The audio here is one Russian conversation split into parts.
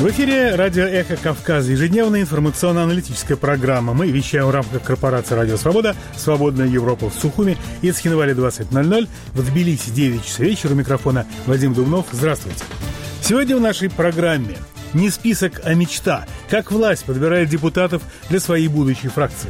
В эфире радио «Эхо Кавказа», ежедневная информационно-аналитическая программа. Мы вещаем в рамках корпорации «Радио Свобода», «Свободная Европа» в Сухуми и с Цхинвали 20:00, в Тбилиси 9 часов вечера. У микрофона Вадим Дубнов. Здравствуйте. Сегодня в нашей программе не список, а мечта. Как власть подбирает депутатов для своей будущей фракции.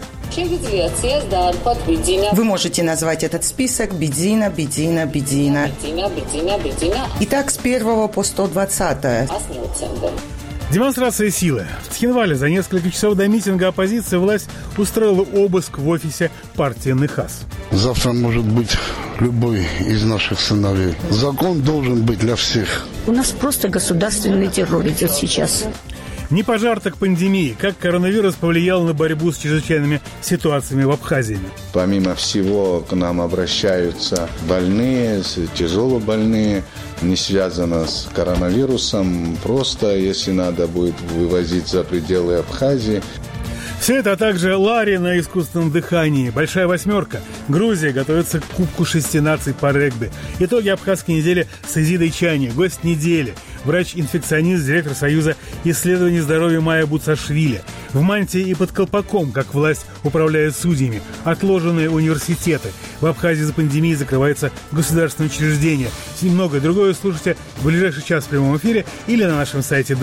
Вы можете назвать этот список Бедзина, Бедзина, Бедзина. Итак, с 1 по 120. Демонстрация силы. В Цхинвале за несколько часов до митинга оппозиции власть устроила обыск в офисе партии НХАС. Завтра может быть любой из наших сыновей. Закон должен быть для всех. У нас просто государственный террор идет сейчас. Не пожар, так пандемия. Как коронавирус повлиял на борьбу с чрезвычайными ситуациями в Абхазии? Помимо всего, к нам обращаются больные, тяжело больные, не связано с коронавирусом. Просто, если надо будет вывозить за пределы Абхазии. Все это, а также Ларри на искусственном дыхании, Большая восьмерка. Грузия готовится к Кубку 6 наций по регби. Итоги абхазской недели с Изидой Чани. Гость недели. Врач-инфекционист, директор Союза исследований здоровья Майя Буцашвили. В мантии и под колпаком, как власть управляет судьями. Отложенные университеты. В Абхазии за пандемией закрывается государственное учреждение. И многое другое слушайте в ближайший час в прямом эфире или на нашем сайте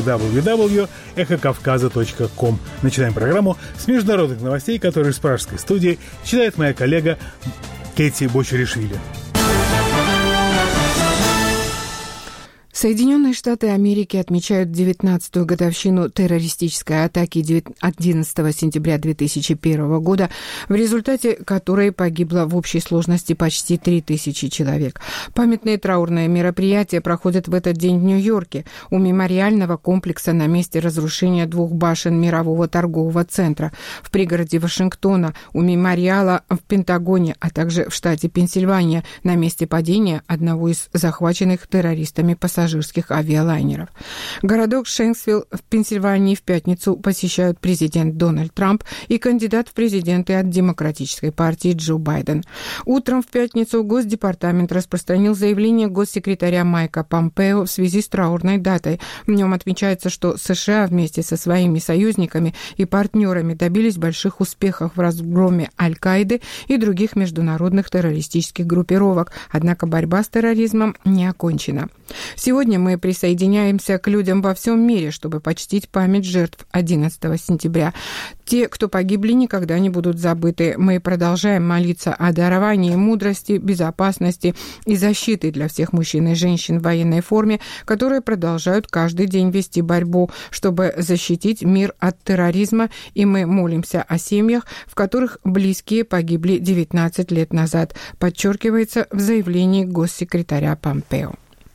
www.эхокавказа.ком. Начинаем программу с международных новостей, которые из пражской студии читает моя коллега Кэти Бочаришвили. Соединенные Штаты Америки отмечают 19-ю годовщину террористической атаки 11 сентября 2001 года, в результате которой погибло в общей сложности почти 3000 человек. Памятные траурные мероприятия проходят в этот день в Нью-Йорке у мемориального комплекса на месте разрушения 2 башен мирового торгового центра, в пригороде Вашингтона у мемориала в Пентагоне, а также в штате Пенсильвания на месте падения одного из захваченных террористами пассажирских авиалайнеров. Городок Шенксвилл в Пенсильвании в пятницу посещают президент Дональд Трамп и кандидат в президенты от Демократической партии Джо Байден. Утром в пятницу Госдепартамент распространил заявление госсекретаря Майка Помпео в связи с траурной датой. В нем отмечается, что США вместе со своими союзниками и партнерами добились больших успехов в разгроме Аль-Каиды и других международных террористических группировок, однако борьба с терроризмом не окончена. Сегодня мы присоединяемся к людям во всем мире, чтобы почтить память жертв 11 сентября. Те, кто погибли, никогда не будут забыты. Мы продолжаем молиться о даровании мудрости, безопасности и защиты для всех мужчин и женщин в военной форме, которые продолжают каждый день вести борьбу, чтобы защитить мир от терроризма, и мы молимся о семьях, в которых близкие погибли 19 лет назад, подчеркивается в заявлении госсекретаря Помпео.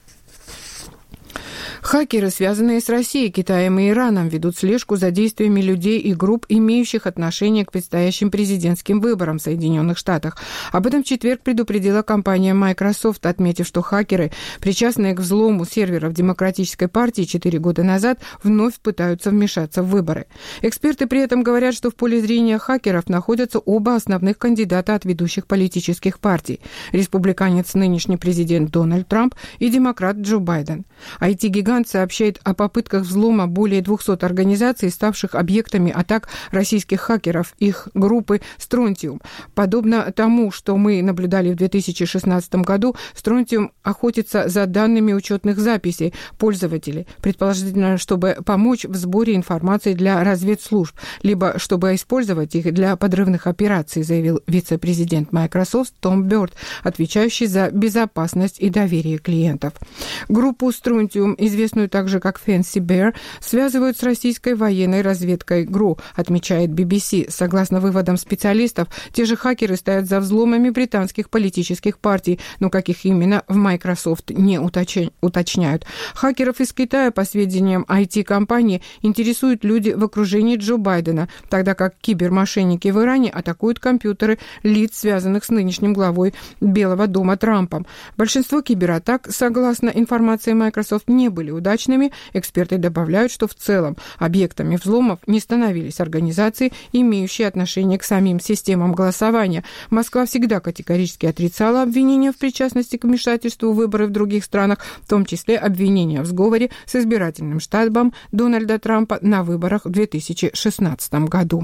Хакеры, связанные с Россией, Китаем и Ираном, ведут слежку за действиями людей и групп, имеющих отношение к предстоящим президентским выборам в Соединенных Штатах. Об этом в четверг предупредила компания Microsoft, отметив, что хакеры, причастные к взлому серверов Демократической партии 4 года назад, вновь пытаются вмешаться в выборы. Эксперты при этом говорят, что в поле зрения хакеров находятся оба основных кандидата от ведущих политических партий – республиканец нынешний президент Дональд Трамп и демократ Джо Байден. IT-гигант сообщает о попытках взлома более 200 организаций, ставших объектами атак российских хакеров, их группы «Стронтиум». Подобно тому, что мы наблюдали в 2016 году, «Стронтиум» охотится за данными учетных записей пользователей, предположительно, чтобы помочь в сборе информации для разведслужб, либо чтобы использовать их для подрывных операций, заявил вице-президент Microsoft Том Бёрд, отвечающий за безопасность и доверие клиентов. Группу «Стронтиум», известную также как Fancy Bear, связывают с российской военной разведкой ГРУ, отмечает BBC. Согласно выводам специалистов, те же хакеры стоят за взломами британских политических партий, но каких именно в Microsoft не уточняют. Хакеров из Китая, по сведениям IT-компании, интересуют люди в окружении Джо Байдена, тогда как кибермошенники в Иране атакуют компьютеры лиц, связанных с нынешним главой Белого дома Трампом. Большинство кибератак, согласно информации Microsoft, не были были удачными, эксперты добавляют, что в целом объектами взломов не становились организации, имеющие отношение к самим системам голосования. Москва всегда категорически отрицала обвинения в причастности к вмешательству в выборы в других странах, в том числе обвинения в сговоре с избирательным штабом Дональда Трампа на выборах в 2016 году.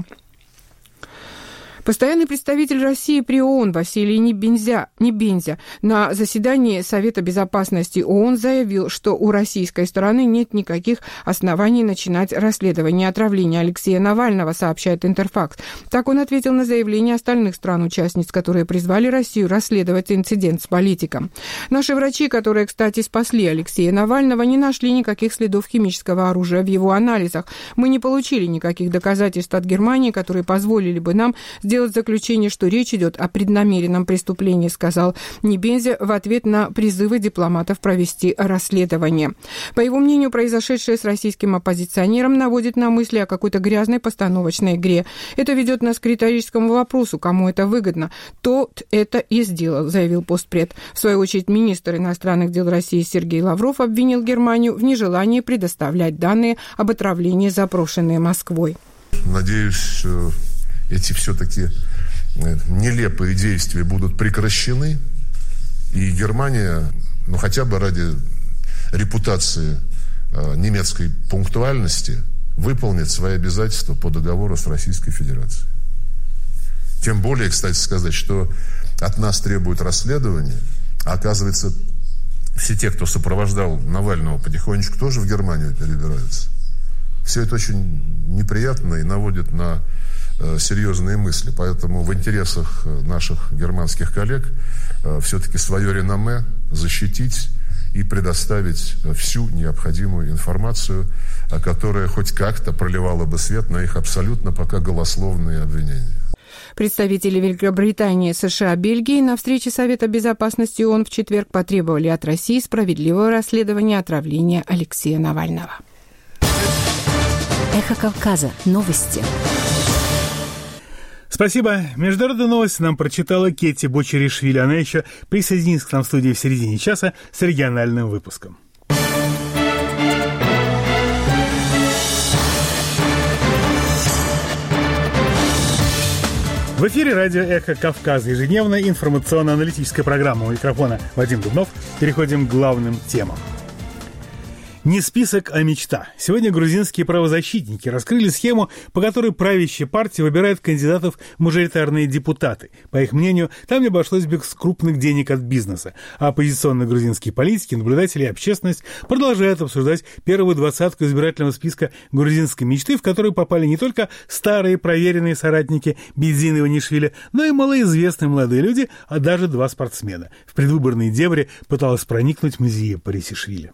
Постоянный представитель России при ООН Василий Небензя на заседании Совета безопасности ООН заявил, что у российской стороны нет никаких оснований начинать расследование отравления Алексея Навального, сообщает Интерфакс. Так он ответил на заявление остальных стран-участниц, которые призвали Россию расследовать инцидент с политиком. Наши врачи, которые, кстати, спасли Алексея Навального, не нашли никаких следов химического оружия в его анализах. Мы не получили никаких доказательств от Германии, которые позволили бы нам сделать заключение, что речь идет о преднамеренном преступлении, сказал Небензя в ответ на призывы дипломатов провести расследование. По его мнению, произошедшее с российским оппозиционером наводит на мысли о какой-то грязной постановочной игре. Это ведет нас к риторическому вопросу, кому это выгодно. Тот это и сделал, заявил постпред. В свою очередь, министр иностранных дел России Сергей Лавров обвинил Германию в нежелании предоставлять данные об отравлении, запрошенные Москвой. Надеюсь, эти все-таки нелепые действия будут прекращены, и Германия, хотя бы ради репутации немецкой пунктуальности, выполнит свои обязательства по договору с Российской Федерацией. Тем более, кстати сказать, что от нас требуют расследования, а оказывается, все те, кто сопровождал Навального, потихонечку тоже в Германию перебираются. Все это очень неприятно и наводит на серьезные мысли. Поэтому в интересах наших германских коллег все-таки свое реноме защитить и предоставить всю необходимую информацию, которая хоть как-то проливала бы свет на их абсолютно пока голословные обвинения. Представители Великобритании, США, Бельгии на встрече Совета безопасности ООН в четверг потребовали от России справедливого расследования отравления Алексея Навального. Эхо Кавказа. Новости. Спасибо. Международные новости нам прочитала Кетти Бочеришвили. Она еще присоединится к нам в студии в середине часа с региональным выпуском. В эфире радио «Эхо Кавказа». Ежедневная информационно-аналитическая программа. У микрофона Вадим Дубнов. Переходим к главным темам. Не список, а мечта. Сегодня грузинские правозащитники раскрыли схему, по которой правящая партия выбирает кандидатов в мажоритарные депутаты. По их мнению, там не обошлось без крупных денег от бизнеса. А оппозиционные грузинские политики, наблюдатели и общественность продолжают обсуждать первую двадцатку избирательного списка грузинской мечты, в которую попали не только старые проверенные соратники Бидзины и Иванишвили, но и малоизвестные молодые люди, а даже два спортсмена. В предвыборные дебри пыталась проникнуть Мзия Парисишвили.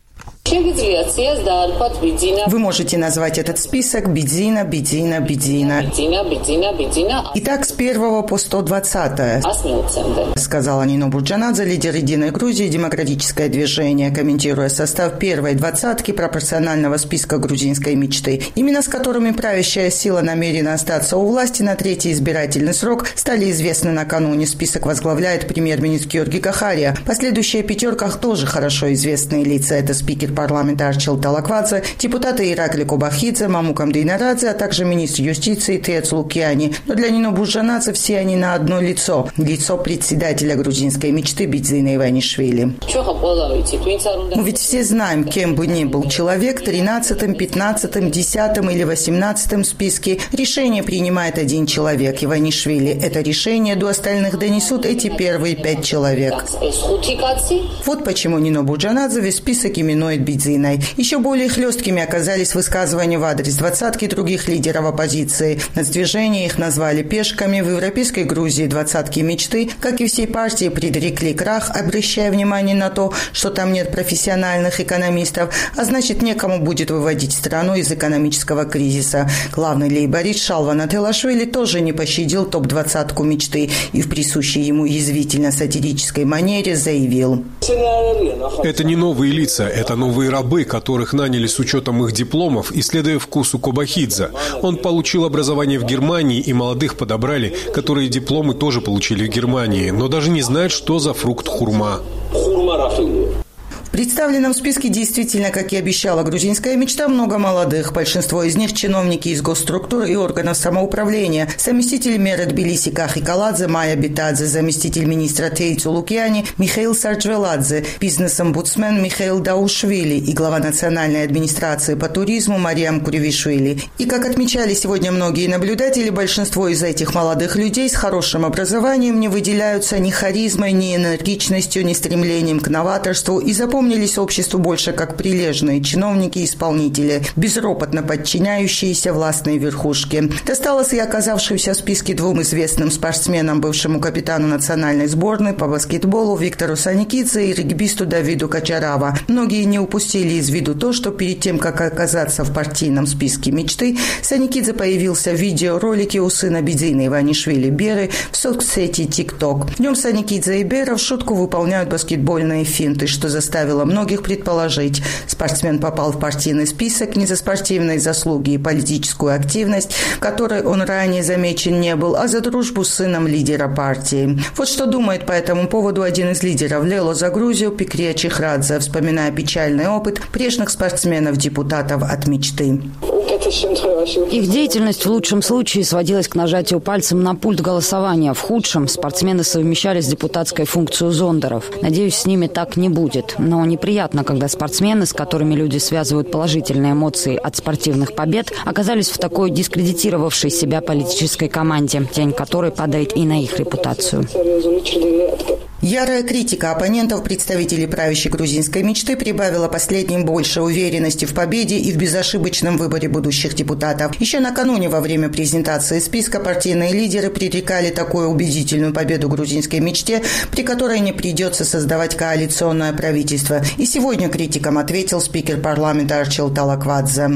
Вы можете назвать этот список Бидзина, Бидзина, Бидзина. Итак, с 1 по 120, сказала Нино Бурджанадзе, лидер «Единой Грузии», демократическое движение, комментируя состав первой двадцатки пропорционального списка грузинской мечты, имена с которыми правящая сила намерена остаться у власти на третий избирательный срок, стали известны накануне. Список возглавляет премьер-министр Георги Кахария. Последующая пятерка тоже хорошо известные лица. Это спикер парламента Арчил Талаквадзе, депутаты Иракли Кобахидзе, Мамукам Дейнарадзе, а также министр юстиции Тец Лукьяни. Но для Нино Бурджанадзе все они на одно лицо. Лицо председателя грузинской мечты Бидзины Иванишвили. Мы ведь все знаем, кем бы ни был человек, 13-м, 15-м, 10-м или 18-м в списке. Решение принимает один человек, Иванишвили. Это решение до остальных донесут эти первые 5 человек. Вот почему Нино Бурджанадзе весь список именует Бидзиной. Еще более хлесткими оказались высказывания в адрес двадцатки других лидеров оппозиции. Нацдвижение их назвали пешками. В Европейской Грузии двадцатки мечты, как и всей партии, предрекли крах, обращая внимание на то, что там нет профессиональных экономистов, а значит, некому будет выводить страну из экономического кризиса. Главный лейборист Шалван Ателашвили тоже не пощадил топ-20 мечты и в присущей ему язвительно-сатирической манере заявил: это не новые лица, это новые рабы, которых наняли с учетом их дипломов и следуя вкусу Кобахидзе. Он получил образование в Германии, и молодых подобрали, которые дипломы тоже получили в Германии, но даже не знают, что за фрукт хурма. В Представлено в списке действительно, как и обещала грузинская мечта, много молодых. Большинство из них – чиновники из госструктур и органов самоуправления. Заместитель мэра Тбилиси Кахи Каладзе Майя Битадзе, заместитель министра Тейцу Лукьяни Михаил Сарджвеладзе, бизнес-омбудсмен Михаил Даушвили и глава национальной администрации по туризму Мариам Куревишвили. И, как отмечали сегодня многие наблюдатели, большинство из этих молодых людей с хорошим образованием не выделяются ни харизмой, ни энергичностью, ни стремлением к новаторству и запомнились обществу больше как прилежные чиновники и исполнители, безропотно подчиняющиеся властной верхушке. Досталось и оказавшимся в списке двум известным спортсменам, бывшему капитану национальной сборной по баскетболу Виктору Саникидзе и регбисту Давиду Качарава. Многие не упустили из виду то, что перед тем, как оказаться в партийном списке мечты, Саникидзе появился в видеоролике у сына Бидзины Иванишвили Беры в соцсети TikTok. В нем Саникидзе и Бера в шутку выполняют баскетбольные финты, что заставило многих предположить. Спортсмен попал в партийный список не за спортивные заслуги и политическую активность, в которой он ранее замечен не был, а за дружбу с сыном лидера партии. Вот что думает по этому поводу один из лидеров Лело за Грузию Пикрия Чихрадзе, вспоминая печальный опыт прежних спортсменов-депутатов от мечты. Их деятельность в лучшем случае сводилась к нажатию пальцем на пульт голосования. В худшем спортсмены совмещали с депутатской функцию зондеров. Надеюсь, с ними так не будет. Но неприятно, когда спортсмены, с которыми люди связывают положительные эмоции от спортивных побед, оказались в такой дискредитировавшей себя политической команде, тень которой падает и на их репутацию. Ярая критика оппонентов представителей правящей грузинской мечты прибавила последним больше уверенности в победе и в безошибочном выборе будущих депутатов. Еще накануне во время презентации списка партийные лидеры предрекали такую убедительную победу грузинской мечте, при которой не придется создавать коалиционное правительство. И сегодня критикам ответил спикер парламента Арчил Талаквадзе.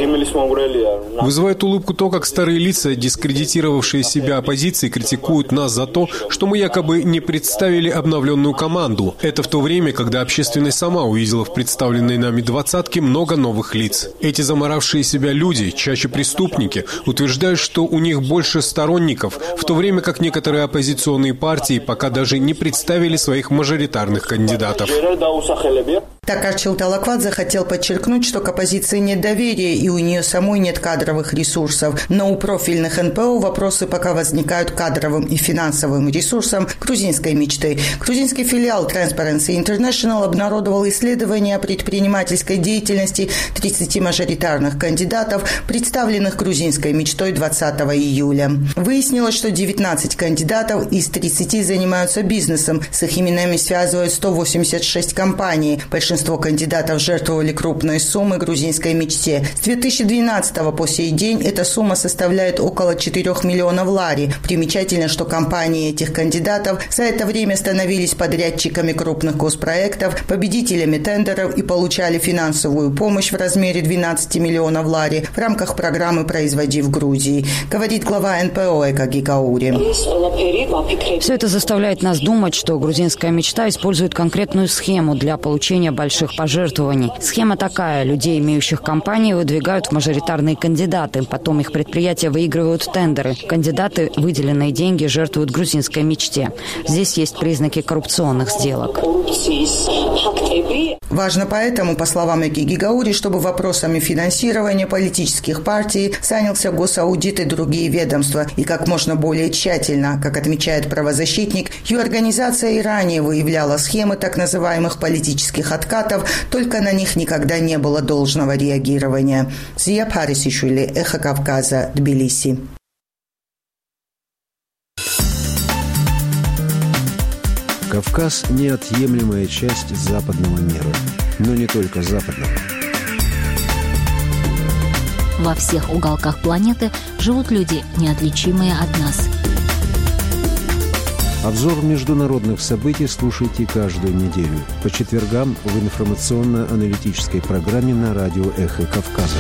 Вызывает улыбку то, как старые лица, дискредитировавшие себя оппозиции, критикуют нас за то, что мы якобы не представили обновленную команду. Это в то время, когда общественность сама увидела в представленной нами двадцатке много новых лиц. Эти заморавшие себя люди, чаще преступники, утверждают, что у них больше сторонников, в то время как некоторые оппозиционные партии пока даже не представили своих мажоритарных кандидатов. Так Арчил Талаквадзе хотел подчеркнуть, что к оппозиции нет доверия и у нее самой нет кадровых ресурсов. Но у профильных НПО вопросы пока возникают к кадровым и финансовым ресурсам грузинской мечты. Грузинский филиал Transparency International обнародовал исследование о предпринимательской деятельности 30 мажоритарных кандидатов, представленных грузинской мечтой 20 июля. Выяснилось, что 19 кандидатов из 30 занимаются бизнесом. С их именами связывают 186 компаний. Большинство кандидатов жертвовали крупные суммы грузинской мечте. С 2012 по сей день эта сумма составляет около 4 миллионов лари. Примечательно, что компании этих кандидатов за это время становились подрядчиками крупных госпроектов, победителями тендеров и получали финансовую помощь в размере 12 миллионов лари в рамках программы «Производи в Грузии», говорит глава НПО Эка Гигаури. Все это заставляет нас думать, что грузинская мечта использует конкретную схему для получения больших пожертвований. Схема такая. Людей, имеющих компании, выдвигают в мажоритарные кандидаты. Потом их предприятия выигрывают тендеры. Кандидаты выделенные деньги жертвуют грузинской мечте. Здесь есть признаки коррупционных сделок. Важно поэтому, по словам Эки Гигаури, чтобы вопросами финансирования политических партий занялся госаудит и другие ведомства. И как можно более тщательно, как отмечает правозащитник, ее организация и ранее выявляла схемы так называемых политических откатов, только на них никогда не было должного реагирования. Зия Парисишвили, Эхо Кавказа, Тбилиси. Кавказ – неотъемлемая часть западного мира. Но не только западного. Во всех уголках планеты живут люди, неотличимые от нас. Обзор международных событий слушайте каждую неделю по четвергам в информационно-аналитической программе на радио «Эхо Кавказа».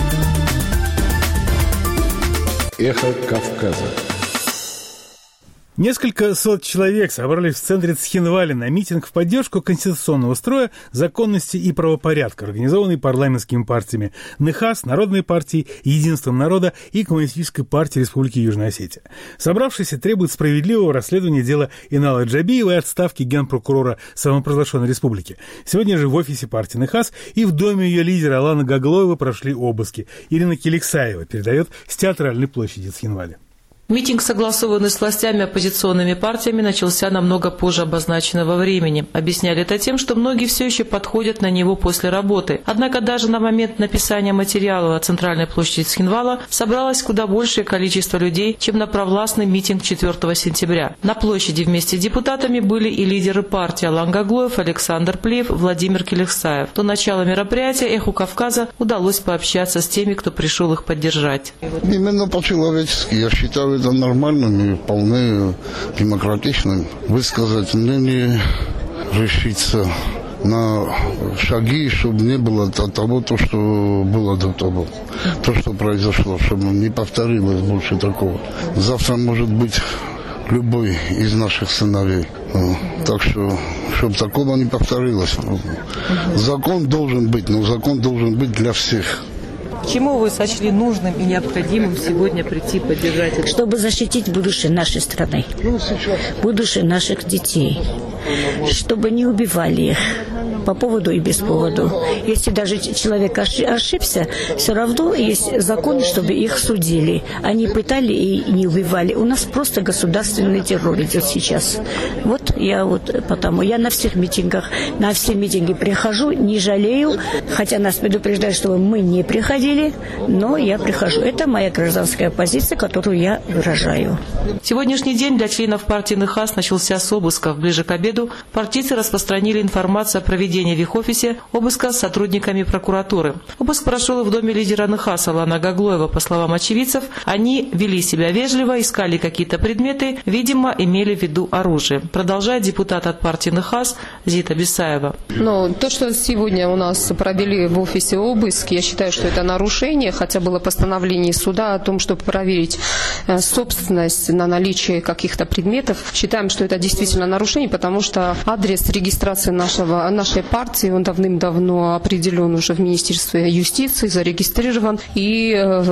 «Эхо Кавказа». Несколько сот человек собрались в центре Цхинвали на митинг в поддержку конституционного строя, законности и правопорядка, организованный парламентскими партиями НХАС, Народной партией, Единством народа и Коммунистической партией Республики Южная Осетия. Собравшиеся требуют справедливого расследования дела Инала Джабиева и отставки генпрокурора самопровозглашенной республики. Сегодня же в офисе партии НХАС и в доме ее лидера Алана Гаглоева прошли обыски. Ирина Келексаева передает с театральной площади Цхинвали. Митинг, согласованный с властями оппозиционными партиями, начался намного позже обозначенного времени. Объясняли это тем, что многие все еще подходят на него после работы. Однако даже на момент написания материала на центральной площади Цхинвала собралось куда большее количество людей, чем на провластный митинг 4 сентября. На площади вместе с депутатами были и лидеры партии Алан Гаглоев, Александр Плеев, Владимир Келексаев. До начала мероприятия «Эху Кавказа» удалось пообщаться с теми, кто пришел их поддержать. Именно по-человечески, я считаю, это нормальным и вполне демократичным высказать мнение, решиться на шаги, чтобы не было того, то, что было до того, то, что произошло, чтобы не повторилось больше такого. Завтра может быть любой из наших сыновей. Так что, чтобы такого не повторилось. Закон должен быть, но закон должен быть для всех. Почему вы сочли нужным и необходимым сегодня прийти поддержать это? Чтобы защитить будущее нашей страны, будущее наших детей, чтобы не убивали их по поводу и без повода. Если даже человек ошибся, все равно есть законы, чтобы их судили. Они пытали и не убивали. У нас просто государственный террор идет сейчас. Потому я на всех митингах, на все митинги прихожу, не жалею, хотя нас предупреждают, чтобы мы не приходили, но я прихожу. Это моя гражданская позиция, которую я выражаю. Сегодняшний день для членов партии НХАС начался с обысков. Ближе к обеду партийцы распространили информацию о проведении в их офисе обыска с сотрудниками прокуратуры. Обыск прошел и в доме лидера НХАС Алана Гаглоева. По словам очевидцев, они вели себя вежливо, искали какие-то предметы, видимо, имели в виду оружие. Продолжает депутат от партии НХАС Зита Бесаева. То, что сегодня у нас провели в офисе обыск, я считаю, что это нарушение, хотя было постановление суда о том, чтобы проверить собственность на наличие каких-то предметов. Считаем, что это действительно нарушение, потому что адрес регистрации нашей партии, он давным-давно определен уже в Министерстве юстиции, зарегистрирован. И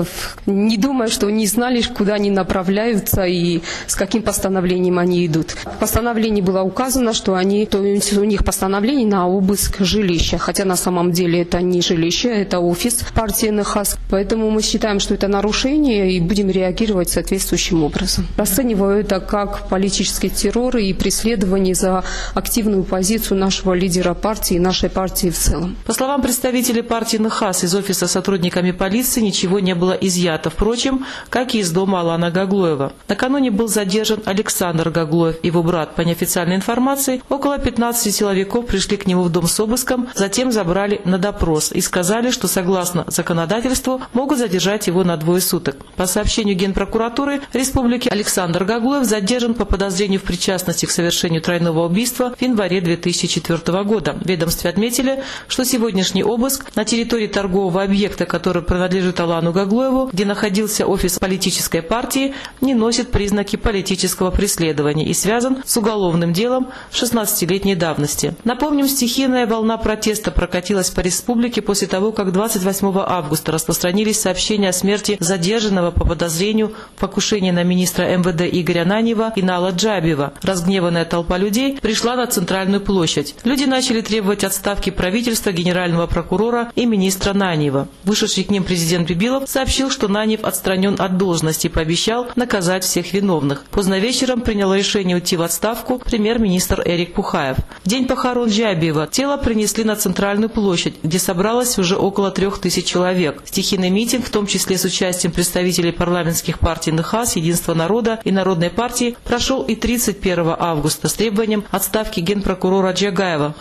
не думаю, что не знали, куда они направляются и с каким постановлением они идут. В постановлении было указано, что у них постановление на обыск жилища, хотя на самом деле это не жилище, это офис партии НХАС. Поэтому мы считаем, что это нарушение и будем реагировать соответствующим образом. Расцениваю это как политический террор и преследование за активную позицию нашего лидера партии и нашей партии в целом. По словам представителей партии НХАС, из офиса сотрудниками полиции ничего не было изъято, впрочем, как и из дома Алана Гаглоева. Накануне был задержан Александр Гаглоев и его брат. По неофициальной информации, около 15 силовиков пришли к нему в дом с обыском, затем забрали на допрос и сказали, что согласно законодательству могут задержать его на 2 суток. По сообщению Генпрокуратуры Республики, Александр Гаглоев задержан по подозрению в причастности к совершению тройного убийства в январе 2004 года. В ведомстве отметили, что сегодняшний обыск на территории торгового объекта, который принадлежит Алану Гаглоеву, где находился офис политической партии, не носит признаки политического преследования и связан с уголовным делом 16-летней давности. Напомним, стихийная волна протеста прокатилась по республике после того, как 28 августа распространились сообщения о смерти задержанного по подозрению в покушении на министра МВД Игоря Наньева Инала Джабиева. Разгневанная толпа людей пришла на центральную площадь. Люди начали требовать отставки правительства, генерального прокурора и министра Наньева. Вышедший к ним президент Бибилов сообщил, что Наньев отстранен от должности и пообещал наказать всех виновных. Поздно вечером принял решение уйти в отставку премьер-министр Эрик Пухаев. В день похорон Джабиева тело принесли на центральную площадь, где собралось уже около 3000 человек. Стихийный митинг, в том числе с участием представителей парламентских партий НХАС, Единства народа и Народной партии, прошел и 31 августа с требованием отставки генпрокурора Джагаева, хотя из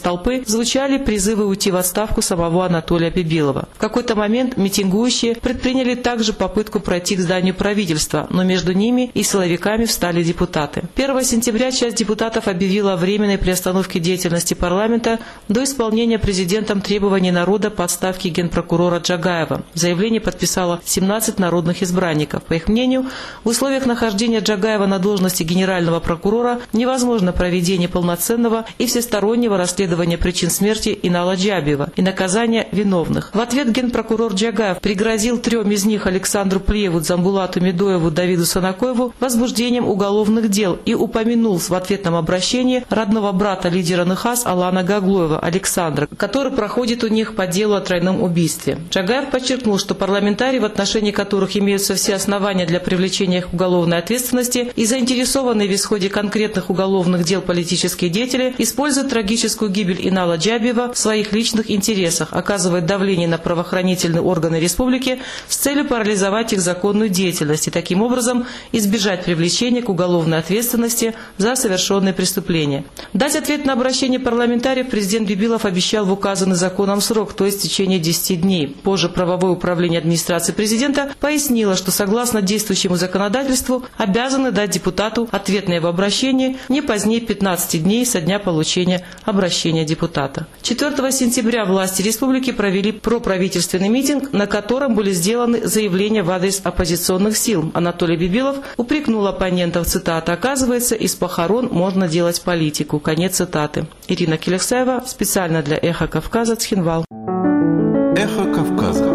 толпы звучали призывы уйти в отставку самого Анатолия Бибилова. В какой-то момент митингующие предприняли также попытку пройти к зданию правительства, но между ними и силовиками встали депутаты. 1 сентября часть депутатов объявила о временной приостановке деятельности парламента до исполнения президентом требований народа по отставке генпрокурора Джагаева. Заявление подписало 17 народных избранников. По их мнению, в условиях нахождения Джагаева на должности генерального прокурора невозможно проведение полноценного и всестороннего расследования причин смерти Инала Джабиева и наказания виновных. В ответ генпрокурор Джагаев пригрозил 3 из них Александру Плиеву, Дзамбулату Медоеву, Давиду Санакоеву возбуждением уголовных дел и упомянул в ответном обращении родного брата лидера НХАС Алана Гаглоева Александра, который проходит у них по делу о тройном убийстве. Джагаев подчеркнул, что парламентарии, в отношении которых имеются все основания для привлечения их к уголовной ответственности и заинтересованные в исходе конкретных уголовных дел политические деятели, используют трагическую гибель Инала Джабиева в своих личных интересах, оказывают давление на правоохранительные органы республики с целью парализовать их законную деятельность и таким образом избежать привлечения к уголовной ответственности за совершенные преступления. Дать ответ на обращение парламентариев президент Бибилов обещал в указанный законом срок, то есть в течение 10 дней. Позже правовое управление администрации президента пояснило, что согласно действующему законодательству обязаны дать депутату ответ на его обращение не позднее 15 дней со дня получения обращения депутата. 4 сентября власти республики провели проправительственный митинг, на котором были сделаны заявления в адрес оппозиционных сил. Анатолий Бибилов упрекнул оппонентов, цитата: «Оказывается, из похорон можно делать политику». Конец цитаты. Ирина Келексаева специально для «Эхо Кавказа», Цхинвал. «Эхо Кавказа».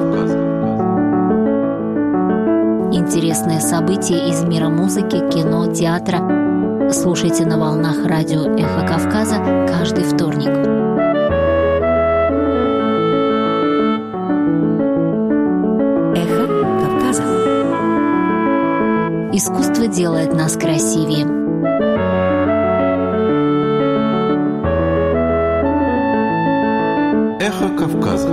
Интересные события из мира музыки, кино, театра. Слушайте на волнах радио «Эхо Кавказа» каждый вторник. «Эхо Кавказа». Искусство делает нас красивее. «Эхо Кавказа».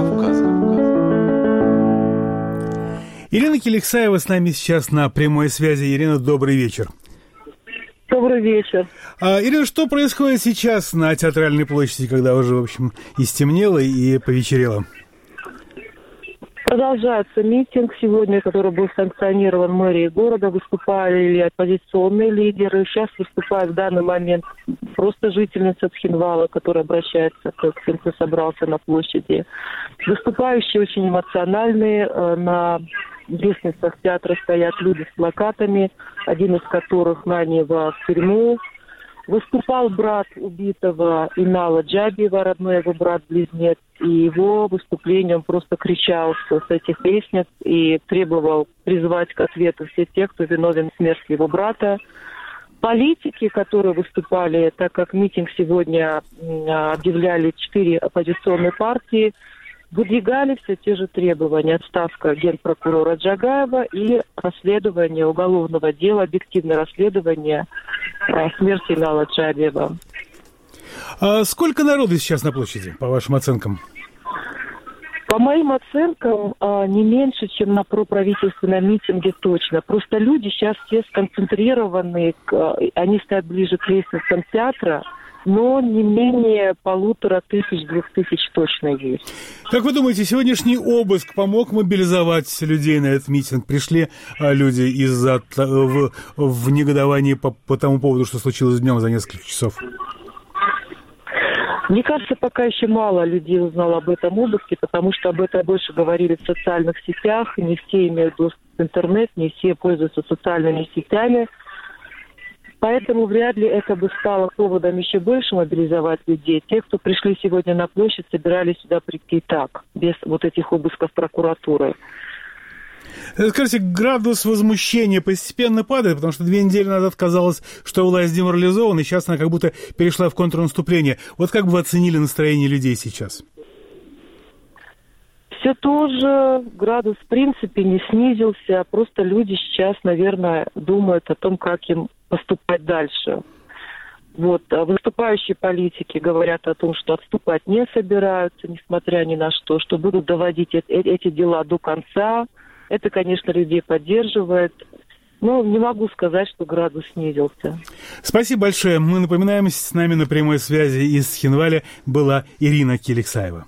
Ирина Келексаева с нами сейчас на прямой связи. Ирина, добрый вечер. Добрый вечер. Ирина, что происходит сейчас на Театральной площади, когда уже, в общем, и стемнело, и повечерело? Продолжается митинг сегодня, который был санкционирован мэрией города. Выступали оппозиционные лидеры. Сейчас выступает в данный момент просто жительница Цхинвала, которая обращается к тем, кто собрался на площади. Выступающие очень эмоциональные. На лестницах театра стоят люди с плакатами, один из которых Нанева в тюрьму. Выступал брат убитого Инала Джабиева, родной его брат-близнец, и его выступлением просто кричал с этих лестниц и требовал призвать к ответу всех тех, кто виновен в смерти его брата. Политики, которые выступали, так как митинг сегодня объявляли 4 оппозиционные партии, выдвигали все те же требования: отставка генпрокурора Джагаева и расследование уголовного дела, объективное расследование смерти Инала Джабиева. Сколько народу сейчас на площади, по вашим оценкам? По моим оценкам, не меньше, чем на проправительственном митинге точно. Просто люди сейчас все сконцентрированы, они стоят ближе к лестницам театра, но не менее 1500-2000 точно есть. Как вы думаете, сегодняшний обыск помог мобилизовать людей на этот митинг? Пришли люди в негодовании по тому поводу, что случилось днем за несколько часов? Мне кажется, пока еще мало людей узнало об этом обыске, потому что об этом больше говорили в социальных сетях. Не все имеют доступ в интернет, не все пользуются социальными сетями. Поэтому вряд ли это бы стало поводом еще больше мобилизовать людей. Те, кто пришли сегодня на площадь, собирались сюда прийти так, без вот этих обысков прокуратуры. Скажите, градус возмущения постепенно падает, потому что 2 недели назад казалось, что власть деморализована, и сейчас она как будто перешла в контрнаступление. Вот как бы вы оценили настроение людей сейчас? Все тоже градус в принципе не снизился, просто люди сейчас, наверное, думают о том, как им поступать дальше. Вот. А выступающие политики говорят о том, что отступать не собираются, несмотря ни на что будут доводить эти дела до конца. Это, конечно, людей поддерживает. Но не могу сказать, что градус снизился. Спасибо большое. Мы напоминаем, с нами на прямой связи из Хинваля была Ирина Келексаева.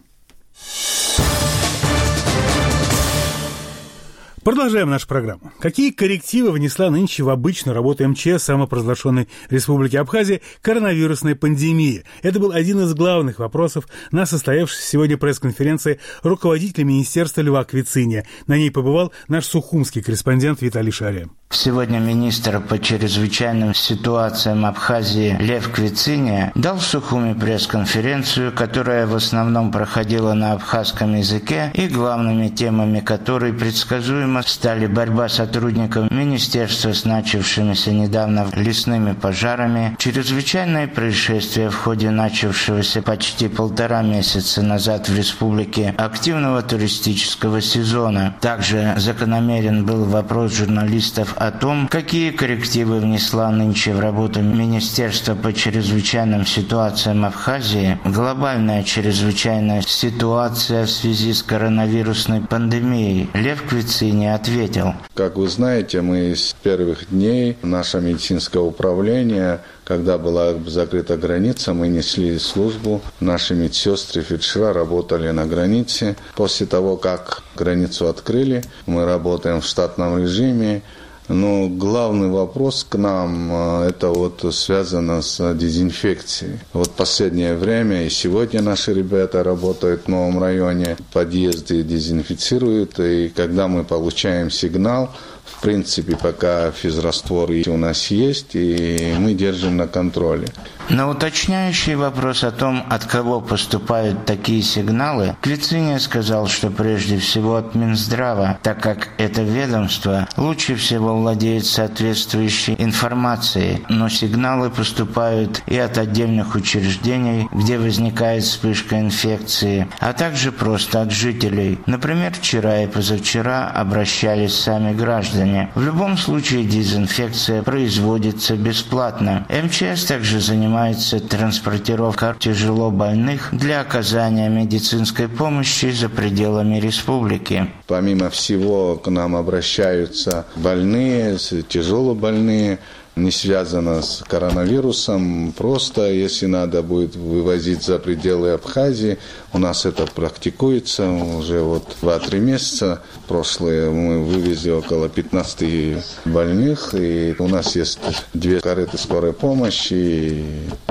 Продолжаем нашу программу. Какие коррективы внесла нынче в обычную работу МЧС самопровозглашенной Республики Абхазия коронавирусная пандемия? Это был один из главных вопросов на состоявшейся сегодня пресс-конференции руководителя министерства Льва Квициния. На ней побывал наш сухумский корреспондент Виталий Шария. Сегодня министр по чрезвычайным ситуациям Абхазии Лев Квициния дал в Сухуми пресс-конференцию, которая в основном проходила на абхазском языке, и главными темами которой предсказуемо стали борьба сотрудников министерства с начавшимися недавно лесными пожарами, чрезвычайное происшествие в ходе начавшегося почти 1,5 месяца назад в республике активного туристического сезона. Также закономерен был вопрос журналистов о том, какие коррективы внесла нынче в работу Министерства по чрезвычайным ситуациям Абхазии глобальная чрезвычайная ситуация в связи с коронавирусной пандемией. Лев Квициния ответил. Как вы знаете, мы с первых дней, наше медицинское управление, когда была закрыта граница, мы несли службу. Наши медсестры, фельдшера работали на границе. После того, как границу открыли, мы работаем в штатном режиме. Но главный вопрос к нам, это вот связано с дезинфекцией. Вот последнее время, и сегодня наши ребята работают в новом районе, подъезды дезинфицируют, и когда мы получаем сигнал, в принципе, пока физраствор у нас есть, и мы держим на контроле. На уточняющий вопрос о том, от кого поступают такие сигналы, Квициния сказал, что прежде всего от Минздрава, так как это ведомство лучше всего владеет соответствующей информацией, но сигналы поступают и от отдельных учреждений, где возникает вспышка инфекции, а также просто от жителей. Например, вчера и позавчера обращались сами граждане. В любом случае дезинфекция производится бесплатно. МЧС также занимается транспортировкой тяжело больных для оказания медицинской помощи за пределами республики. Помимо всего, к нам обращаются больные, тяжело больные, не связано с коронавирусом. Просто, если надо будет вывозить за пределы Абхазии, у нас это практикуется уже вот 2-3 месяца. Прошлые мы вывезли около 15 больных, и у нас есть 2 кареты скорой помощи, и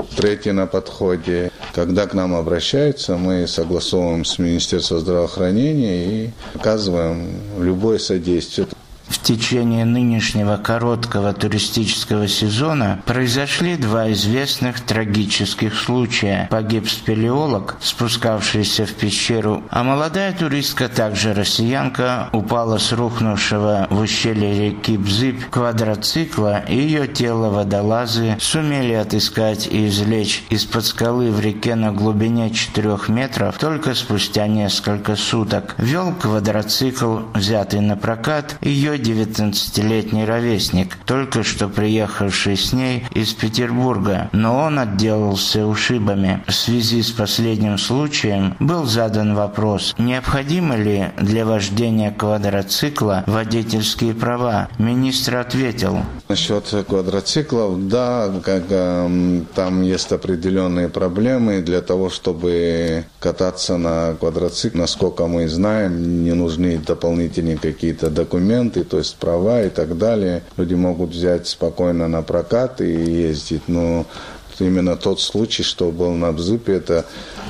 3 на подходе. Когда к нам обращаются, мы согласовываем с Министерством здравоохранения и оказываем любое содействие. В течение нынешнего короткого туристического сезона произошли 2 известных трагических случая. Погиб спелеолог, спускавшийся в пещеру, а молодая туристка, также россиянка, упала с рухнувшего в ущелье реки Бзыб квадроцикла, и ее тело водолазы сумели отыскать и извлечь из-под скалы в реке на глубине 4 метров только спустя несколько суток. Вел квадроцикл, взятый на прокат, ее 19-летний ровесник, только что приехавший с ней из Петербурга, но он отделался ушибами. В связи с последним случаем был задан вопрос, необходимы ли для вождения квадроцикла водительские права. Министр ответил. Насчет квадроциклов, да, там есть определенные проблемы. Для того, чтобы кататься на квадроцикле, насколько мы знаем, не нужны дополнительные какие-то документы, то есть права и так далее. Люди могут взять спокойно на прокат и ездить, но именно тот случай, что был на Бзыпе, это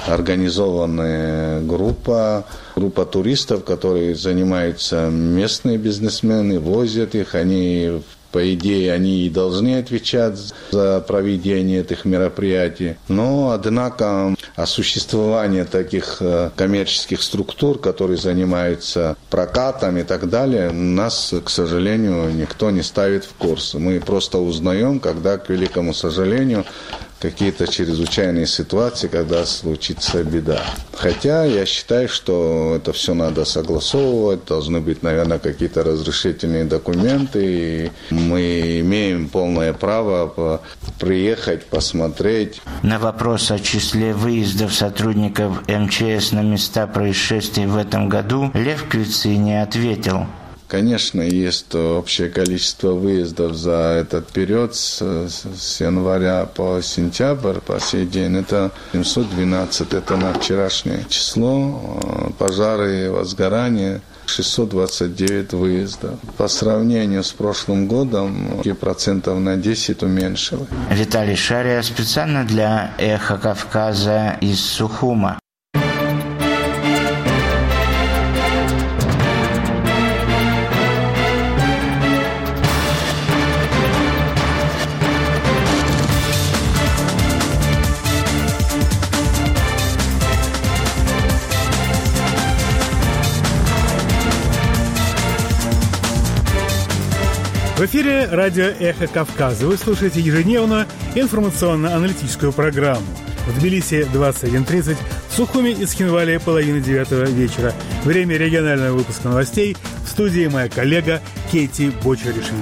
организованная группа туристов, которые занимаются местные бизнесмены, возят их, они по идее, они и должны отвечать за проведение этих мероприятий. Но, однако, о существовании таких коммерческих структур, которые занимаются прокатом и так далее, нас, к сожалению, никто не ставит в курс. Мы просто узнаем, когда, к великому сожалению, какие-то чрезвычайные ситуации, когда случится беда. Хотя я считаю, что это все надо согласовывать, должны быть, наверное, какие-то разрешительные документы, и мы имеем полное право приехать, посмотреть. На вопрос о числе выездов сотрудников МЧС на места происшествий в этом году Лев Квициния ответил. Конечно, есть общее количество выездов за этот период с января по сентябрь, по сей день, это 712, это на вчерашнее число, пожары и возгорания 629 выездов. По сравнению с прошлым годом процентов на 10 уменьшилось. Виталий Шария специально для «Эхо Кавказа» из Сухума. В эфире радио «Эхо Кавказа». Вы слушаете ежедневно информационно-аналитическую программу. В Тбилиси 21:30, в Сухуме и Цхинвале 8:30 вечера. Время регионального выпуска новостей. В студии моя коллега Кейти Бочаришвили.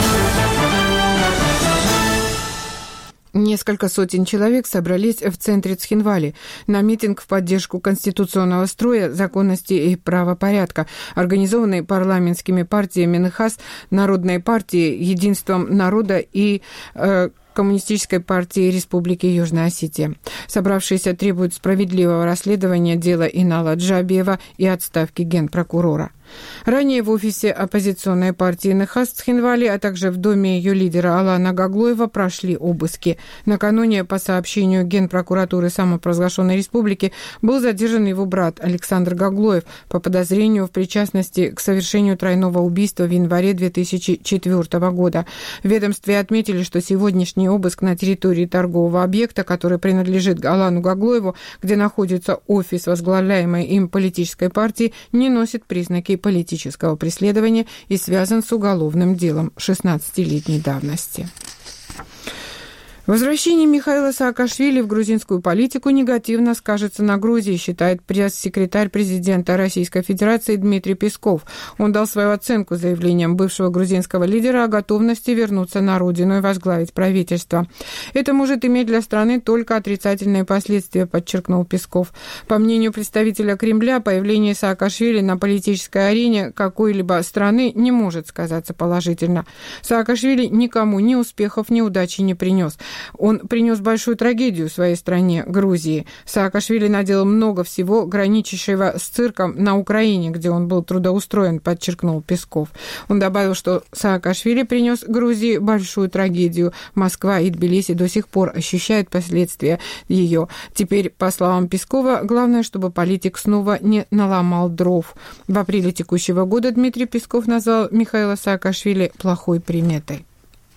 Несколько сотен человек собрались в центре Цхинвали на митинг в поддержку конституционного строя, законности и правопорядка, организованный парламентскими партиями НХАС, Народной партией, Единством народа и Коммунистической партии Республики Южная Осетия. Собравшиеся требуют справедливого расследования дела Инала Джабиева и отставки генпрокурора. Ранее в офисе оппозиционной партии НХАС в Цхинвале, а также в доме ее лидера Алана Гаглоева прошли обыски. Накануне, по сообщению Генпрокуратуры самопровозглашенной республики, был задержан его брат Александр Гаглоев по подозрению в причастности к совершению тройного убийства в январе 2004 года. В ведомстве отметили, что сегодняшний обыск на территории торгового объекта, который принадлежит Алану Гаглоеву, где находится офис возглавляемой им политической партии, не носит признаки политического преследования и связан с уголовным делом 16-летней давности. Возвращение Михаила Саакашвили в грузинскую политику негативно скажется на Грузии, считает пресс-секретарь президента Российской Федерации Дмитрий Песков. Он дал свою оценку заявлениям бывшего грузинского лидера о готовности вернуться на родину и возглавить правительство. Это может иметь для страны только отрицательные последствия, подчеркнул Песков. По мнению представителя Кремля, появление Саакашвили на политической арене какой-либо страны не может сказаться положительно. Саакашвили никому ни успехов, ни удачи не принес. Он принес большую трагедию своей стране, Грузии. Саакашвили наделал много всего, граничащего с цирком на Украине, где он был трудоустроен, подчеркнул Песков. Он добавил, что Саакашвили принес Грузии большую трагедию. Москва и Тбилиси до сих пор ощущают последствия ее. Теперь, по словам Пескова, главное, чтобы политик снова не наломал дров. В апреле текущего года Дмитрий Песков назвал Михаила Саакашвили плохой приметой.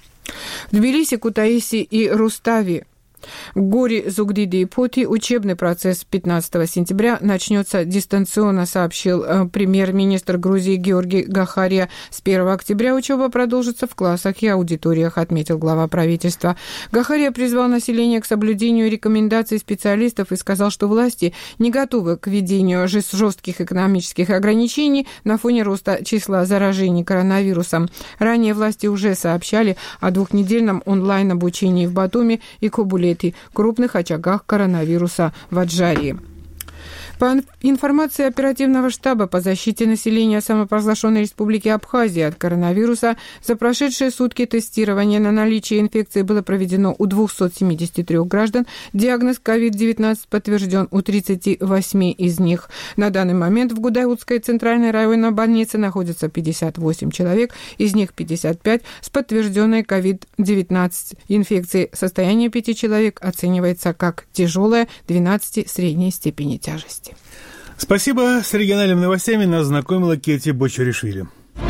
В Тбилиси, Кутаиси и Рустави, Гори, Зугдиди и Поти учебный процесс 15 сентября начнется дистанционно, сообщил премьер-министр Грузии Георгий Гахария. С 1 октября учеба продолжится в классах и аудиториях, отметил глава правительства. Гахария призвал население к соблюдению рекомендаций специалистов и сказал, что власти не готовы к введению жестких экономических ограничений на фоне роста числа заражений коронавирусом. Ранее власти уже сообщали о двухнедельном онлайн-обучении в Батуми и Кобулете, крупных очагах коронавируса в Аджарии. По информации оперативного штаба по защите населения самопровозглашенной республики Абхазия от коронавируса, за прошедшие сутки тестирование на наличие инфекции было проведено у 273 граждан. Диагноз COVID-19 подтвержден у 38 из них. На данный момент в Гудайутской центральной районной больнице находится 58 человек, из них 55 с подтвержденной COVID-19 инфекцией. Состояние 5 человек оценивается как тяжелое, 12 средней степени тяжести. Спасибо. С региональными новостями нас знакомила Кетти Бочаришвили.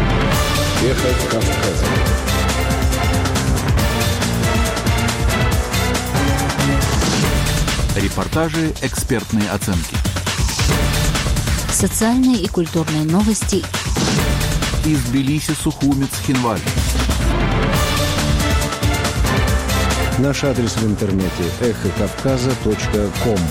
Эхо Кавказа. Репортажи, экспертные оценки. Социальные и культурные новости. Из Тбилиси, Сухуми, Цхинвали. Наш адрес в интернете эхокавказа.ком.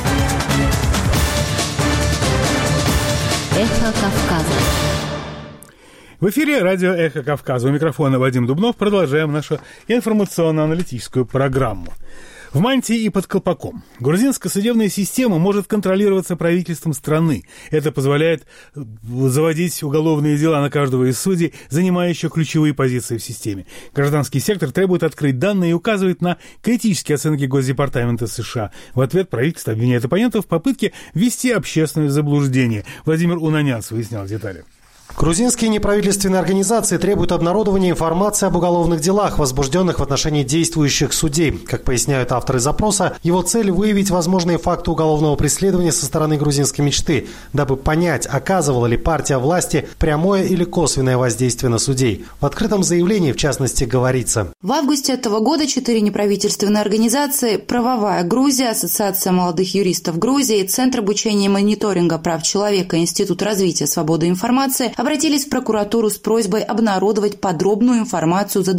Эхо Кавказа. В эфире радио «Эхо Кавказа». У микрофона Вадим Дубнов. Продолжаем нашу информационно-аналитическую программу. В мантии и под колпаком. Грузинская судебная система может контролироваться правительством страны. Это позволяет заводить уголовные дела на каждого из судей, занимающих ключевые позиции в системе. Гражданский сектор требует открыть данные и указывает на критические оценки Госдепартамента США. В ответ правительство обвиняет оппонентов в попытке ввести общественное заблуждение. Владимир Унанянц выяснял детали. Грузинские неправительственные организации требуют обнародования информации об уголовных делах, возбужденных в отношении действующих судей. Как поясняют авторы запроса, его цель – выявить возможные факты уголовного преследования со стороны грузинской мечты, дабы понять, оказывала ли партия власти прямое или косвенное воздействие на судей. В открытом заявлении, в частности, говорится: в августе этого года 4 неправительственные организации – «Правовая Грузия», Ассоциация молодых юристов Грузии, Центр обучения и мониторинга прав человека, Институт развития свободы информации – обратились в прокуратуру с просьбой обнародовать подробную информацию за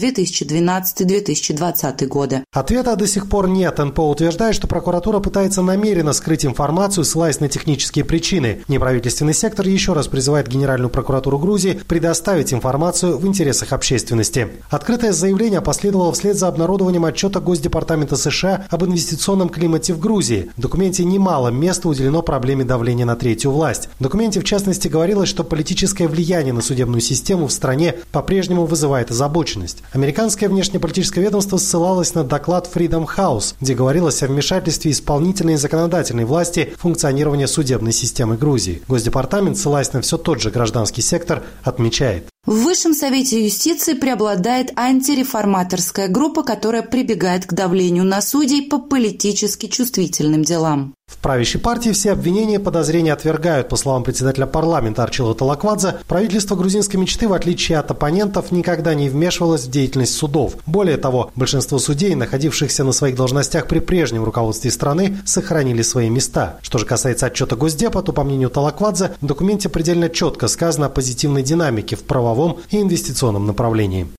2012-2020 годы. Ответа до сих пор нет. НПО утверждает, что прокуратура пытается намеренно скрыть информацию, ссылаясь на технические причины. Неправительственный сектор еще раз призывает Генеральную прокуратуру Грузии предоставить информацию в интересах общественности. Открытое заявление последовало вслед за обнародованием отчета Госдепартамента США об инвестиционном климате в Грузии. В документе немало места уделено проблеме давления на третью власть. В документе, в частности, говорилось, что политическое влияние на судебную систему в стране по-прежнему вызывает озабоченность. Американское внешнеполитическое ведомство ссылалось на доклад Freedom House, где говорилось о вмешательстве исполнительной и законодательной власти в функционирование судебной системы Грузии. Госдепартамент, ссылаясь на все тот же гражданский сектор, отмечает: в Высшем Совете юстиции преобладает антиреформаторская группа, которая прибегает к давлению на судей по политически чувствительным делам. В правящей партии все обвинения и подозрения отвергают. По словам председателя парламента Арчила Талаквадзе, правительство грузинской мечты, в отличие от оппонентов, никогда не вмешивалось в деятельность судов. Более того, большинство судей, находившихся на своих должностях при прежнем руководстве страны, сохранили свои места. Что же касается отчета Госдепа, то, по мнению Талаквадзе, в документе предельно четко сказано о позитивной динамике в правовом и инвестиционном направлении.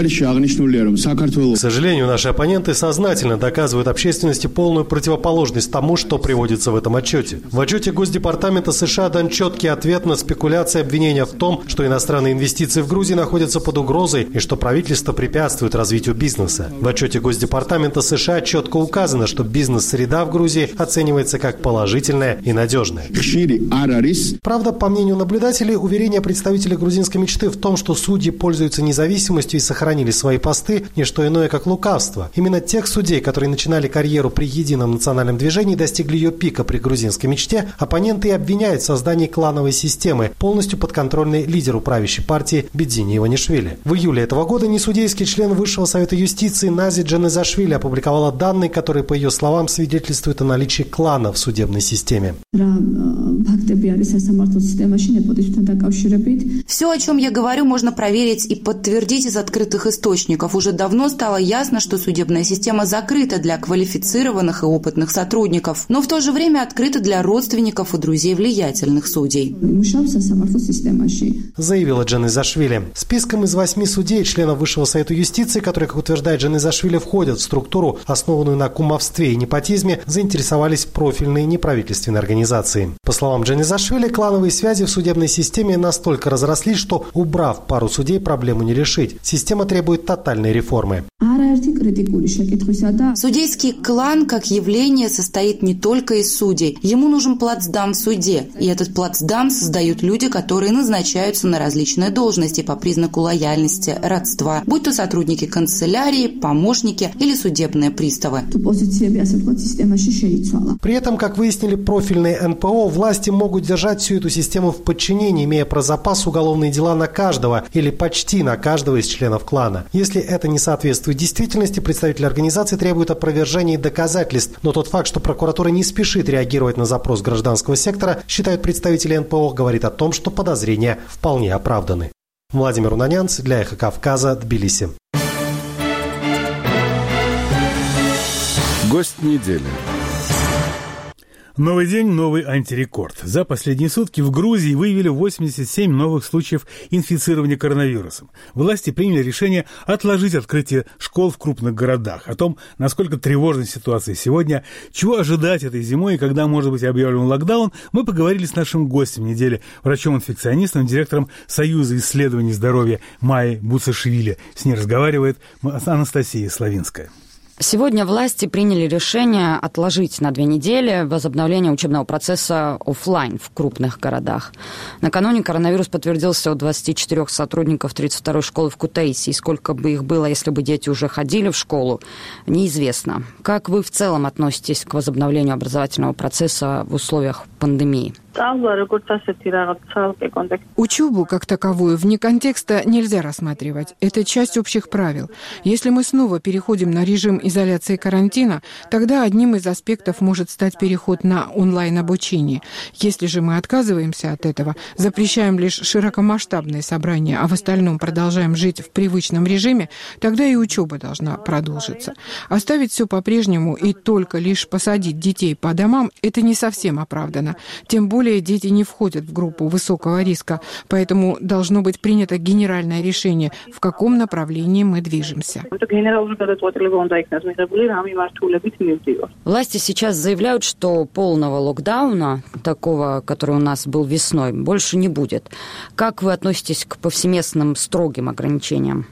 К сожалению, наши оппоненты сознательно доказывают общественности полную противоположность тому, что приводится в этом отчете. В отчете Госдепартамента США дан четкий ответ на спекуляции и обвинения в том, что иностранные инвестиции в Грузии находятся под угрозой и что правительство препятствует развитию бизнеса. В отчете Госдепартамента США четко указано, что бизнес-среда в Грузии оценивается как положительная и надежная. Правда, по мнению наблюдателей, уверения представителей грузинской мечты в том, что судьи пользуются независимостью и сохранили свои посты, не что иное, как лукавство. Именно тех судей, которые начинали карьеру при едином национальном движении, достигли ее пика при грузинской мечте, оппоненты и обвиняют в создании клановой системы, полностью подконтрольной лидеру правящей партии Бидзине Иванишвили. В июле этого года несудейский член Высшего Совета юстиции Нази Джанезашвили опубликовала данные, которые, по ее словам, свидетельствуют о наличии клана в судебной системе. Все, о чем я говорю, можно проверить и подтвердить из открытых источников. Уже давно стало ясно, что судебная система закрыта для квалифицированных и опытных сотрудников, но в то же время открыта для родственников и друзей влиятельных судей. Заявила Джанезашвили. Списком из 8 судей, членов Высшего Совета юстиции, которые, как утверждает Джанезашвили, входят в структуру, основанную на кумовстве и непотизме, заинтересовались профильные неправительственные организации. По словам Джанезашвили, клановые связи в судебной системе настолько разрослись, что, убрав пару судей, проблему не решить. Система требует тотальной реформы. Судейский клан как явление состоит не только из судей. Ему нужен плацдарм в суде. И этот плацдарм создают люди, которые назначаются на различные должности по признаку лояльности, родства, будь то сотрудники канцелярии, помощники или судебные приставы. При этом, как выяснили профильные НПО, власти могут держать всю эту систему в подчинении, имея про запас уголовные дела на каждого или почти на каждого из членов клана. Если это не соответствует действительности, представители организации требуют опровержения и доказательств. Но тот факт, что прокуратура не спешит реагировать на запрос гражданского сектора, считают представители НПО, говорит о том, что подозрения вполне оправданы. Владимир Унанянц для «Эхо Кавказа», Тбилиси. Гость недели. Новый день, новый антирекорд. За последние сутки в Грузии выявили 87 новых случаев инфицирования коронавирусом. Власти приняли решение отложить открытие школ в крупных городах. О том, насколько тревожна ситуация сегодня, чего ожидать этой зимой и когда может быть объявлен локдаун, мы поговорили с нашим гостем недели, врачом-инфекционистом, директором Союза исследований здоровья Майей Буцашвили. С ней разговаривает Анастасия Славинская. Сегодня власти приняли решение отложить на 2 недели возобновление учебного процесса офлайн в крупных городах. Накануне коронавирус подтвердился у 24 сотрудников 32-й школы в Кутаиси. И сколько бы их было, если бы дети уже ходили в школу, неизвестно. Как вы в целом относитесь к возобновлению образовательного процесса в условиях пандемии? Учебу, как таковую, вне контекста нельзя рассматривать. Это часть общих правил. Если мы снова переходим на режим изоляции и карантина, тогда одним из аспектов может стать переход на онлайн-обучение. Если же мы отказываемся от этого, запрещаем лишь широкомасштабные собрания, а в остальном продолжаем жить в привычном режиме, тогда и учеба должна продолжиться. Оставить все по-прежнему и только лишь посадить детей по домам – это не совсем оправдано. Тем более дети не входят в группу высокого риска, поэтому должно быть принято генеральное решение, в каком направлении мы движемся. Власти сейчас заявляют, что полного локдауна, такого, который у нас был весной, больше не будет. Как вы относитесь к повсеместным строгим ограничениям?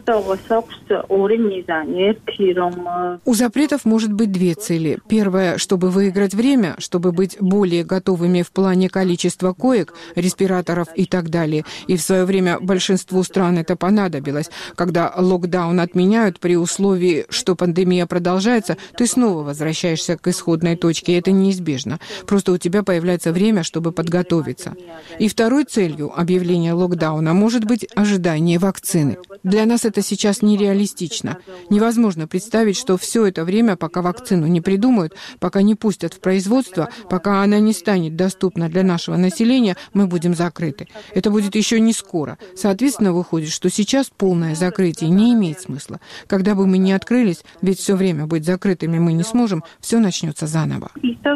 У запретов может быть 2 цели. Первая, чтобы выиграть время, чтобы быть более готовыми в плане количества коек, респираторов и так далее. И в свое время большинству стран это понадобилось. Когда локдаун отменяют при условии, что пандемия продолжается, ты снова возвращаешься к исходной точке. Это неизбежно. Просто у тебя появляется время, чтобы подготовиться. И второй целью объявления локдауна может быть ожидание вакцины. Для нас это сейчас нереалистично. Невозможно представить, что все это время, пока вакцину не придумают, пока не пустят в производство, пока она не станет доступна для нашего населения, мы будем закрыты. Это будет еще не скоро. Соответственно, выходит, что сейчас полное закрытие не имеет смысла. Когда бы мы не открылись, ведь все время быть закрытыми мы не сможем, все начнется заново.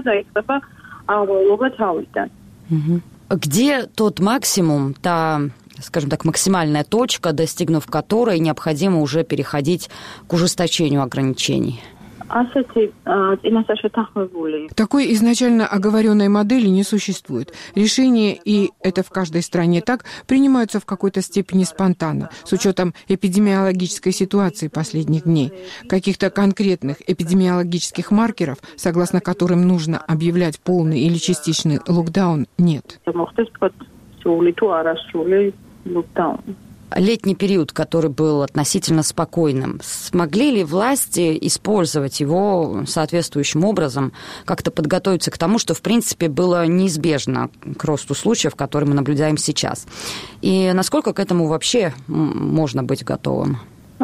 Где тот максимум, та, скажем так, максимальная точка, достигнув которой необходимо уже переходить к ужесточению ограничений? Такой изначально оговоренной модели не существует. Решения, и это в каждой стране так, принимаются в какой-то степени спонтанно, с учетом эпидемиологической ситуации последних дней. Каких-то конкретных эпидемиологических маркеров, согласно которым нужно объявлять полный или частичный локдаун, нет. Летний период, который был относительно спокойным, смогли ли власти использовать его соответствующим образом, как-то подготовиться к тому, что, в принципе, было неизбежно к росту случаев, которые мы наблюдаем сейчас? И насколько к этому вообще можно быть готовым?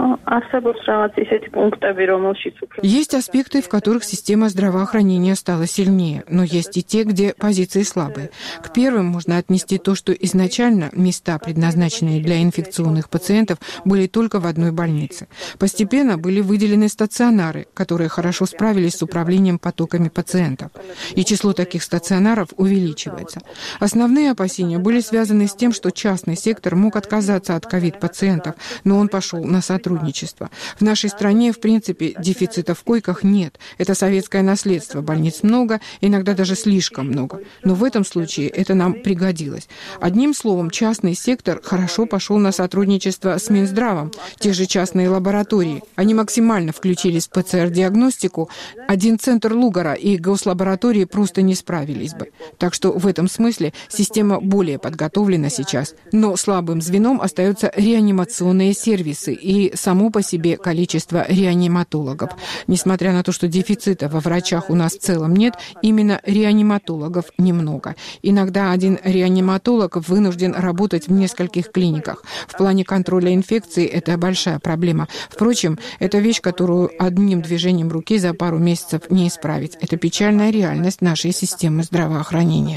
Есть аспекты, в которых система здравоохранения стала сильнее, но есть и те, где позиции слабые. К первым можно отнести то, что изначально места, предназначенные для инфекционных пациентов, были только в одной больнице. Постепенно были выделены стационары, которые хорошо справились с управлением потоками пациентов. И число таких стационаров увеличивается. Основные опасения были связаны с тем, что частный сектор мог отказаться от ковид-пациентов, но он пошел на сотрудничество. В нашей стране, в принципе, дефицита в койках нет. Это советское наследство. Больниц много, иногда даже слишком много. Но в этом случае это нам пригодилось. Одним словом, частный сектор хорошо пошел на сотрудничество с Минздравом. Те же частные лаборатории. Они максимально включились в ПЦР-диагностику. Один центр Лугара и гослаборатории просто не справились бы. Так что в этом смысле система более подготовлена сейчас. Но слабым звеном остаются реанимационные сервисы и само по себе количество реаниматологов. Несмотря на то, что дефицита во врачах у нас в целом нет, именно реаниматологов немного. Иногда один реаниматолог вынужден работать в нескольких клиниках. В плане контроля инфекции это большая проблема. Впрочем, это вещь, которую одним движением руки за пару месяцев не исправить. Это печальная реальность нашей системы здравоохранения.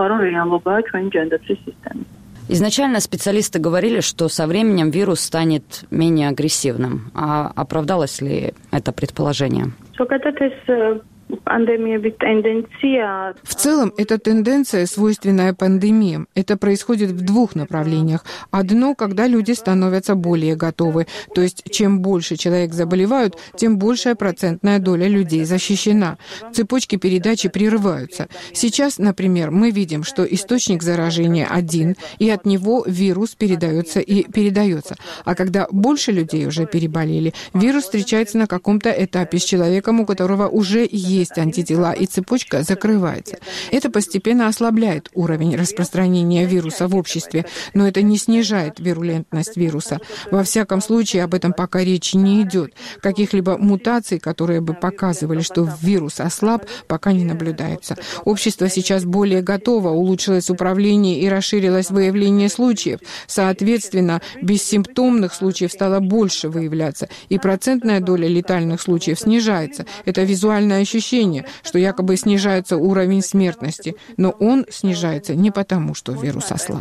Изначально специалисты говорили, что со временем вирус станет менее агрессивным. А оправдалось ли это предположение? В целом, это тенденция, свойственная пандемиям. Это происходит в двух направлениях. Одно, когда люди становятся более готовы. То есть, чем больше человек заболевают, тем большая процентная доля людей защищена. Цепочки передачи прерываются. Сейчас, например, мы видим, что источник заражения один, и от него вирус передается и передается. А когда больше людей уже переболели, вирус встречается на каком-то этапе с человеком, у которого уже есть антитела, и цепочка закрывается. Это постепенно ослабляет уровень распространения вируса в обществе, но это не снижает вирулентность вируса. Во всяком случае, об этом пока речи не идет. Каких-либо мутаций, которые бы показывали, что вирус ослаб, пока не наблюдается. Общество сейчас более готово, улучшилось управление и расширилось выявление случаев. Соответственно, бессимптомных случаев стало больше выявляться, и процентная доля летальных случаев снижается. Это визуальное ощущение, что якобы снижается уровень смертности, но он снижается не потому, что вирус ослаб.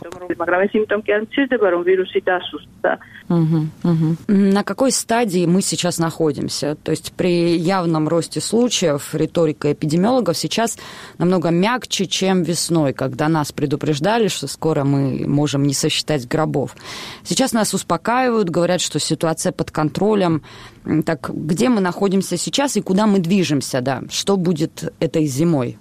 На какой стадии мы сейчас находимся? То есть при явном росте случаев риторика эпидемиологов сейчас намного мягче, чем весной, когда нас предупреждали, что скоро мы можем не сосчитать гробов. Сейчас нас успокаивают, говорят, что ситуация под контролем. Так где мы находимся сейчас и куда мы движемся, да? Что будет этой зимой?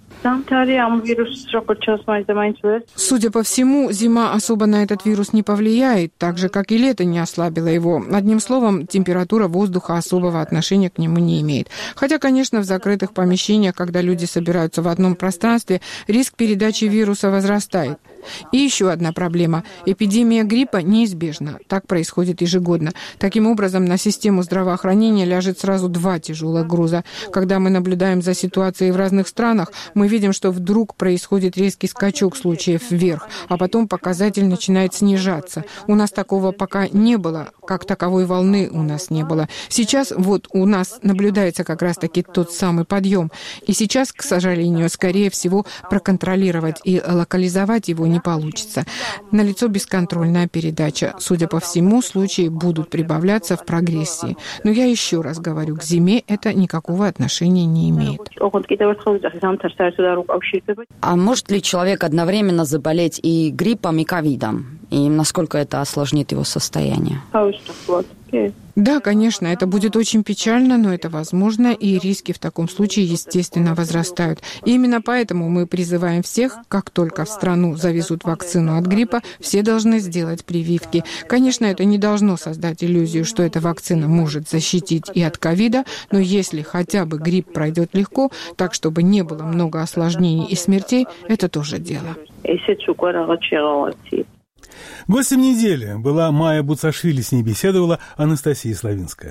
Судя по всему, зима особо на этот вирус не повлияет, так же, как и лето не ослабило его. Одним словом, температура воздуха особого отношения к нему не имеет. Хотя, конечно, в закрытых помещениях, когда люди собираются в одном пространстве, риск передачи вируса возрастает. И еще одна проблема. Эпидемия гриппа неизбежна. Так происходит ежегодно. Таким образом, на систему здравоохранения ляжет сразу два тяжелых груза. Когда мы наблюдаем за ситуацией в разных странах, мы видим, что вдруг происходит резкий скачок случаев вверх, а потом показатель начинает снижаться. У нас такого пока не было, как таковой волны у нас не было. Сейчас вот у нас наблюдается как раз-таки тот самый подъем. И сейчас, к сожалению, скорее всего, проконтролировать и локализовать его не получится. Налицо бесконтрольная передача. Судя по всему, случаи будут прибавляться в прогрессии. Но я еще раз говорю, к зиме это никакого отношения не имеет. А может ли человек одновременно заболеть и гриппом, и ковидом? И насколько это осложнит его состояние? Да, конечно, это будет очень печально, но это возможно, и риски в таком случае, естественно, возрастают. И именно поэтому мы призываем всех, как только в страну завезут вакцину от гриппа, все должны сделать прививки. Конечно, это не должно создать иллюзию, что эта вакцина может защитить и от ковида, но если хотя бы грипп пройдет легко, так, чтобы не было много осложнений и смертей, это тоже дело. Гостем недели была Майя Буцашвили, с ней беседовала Анастасия Славинская.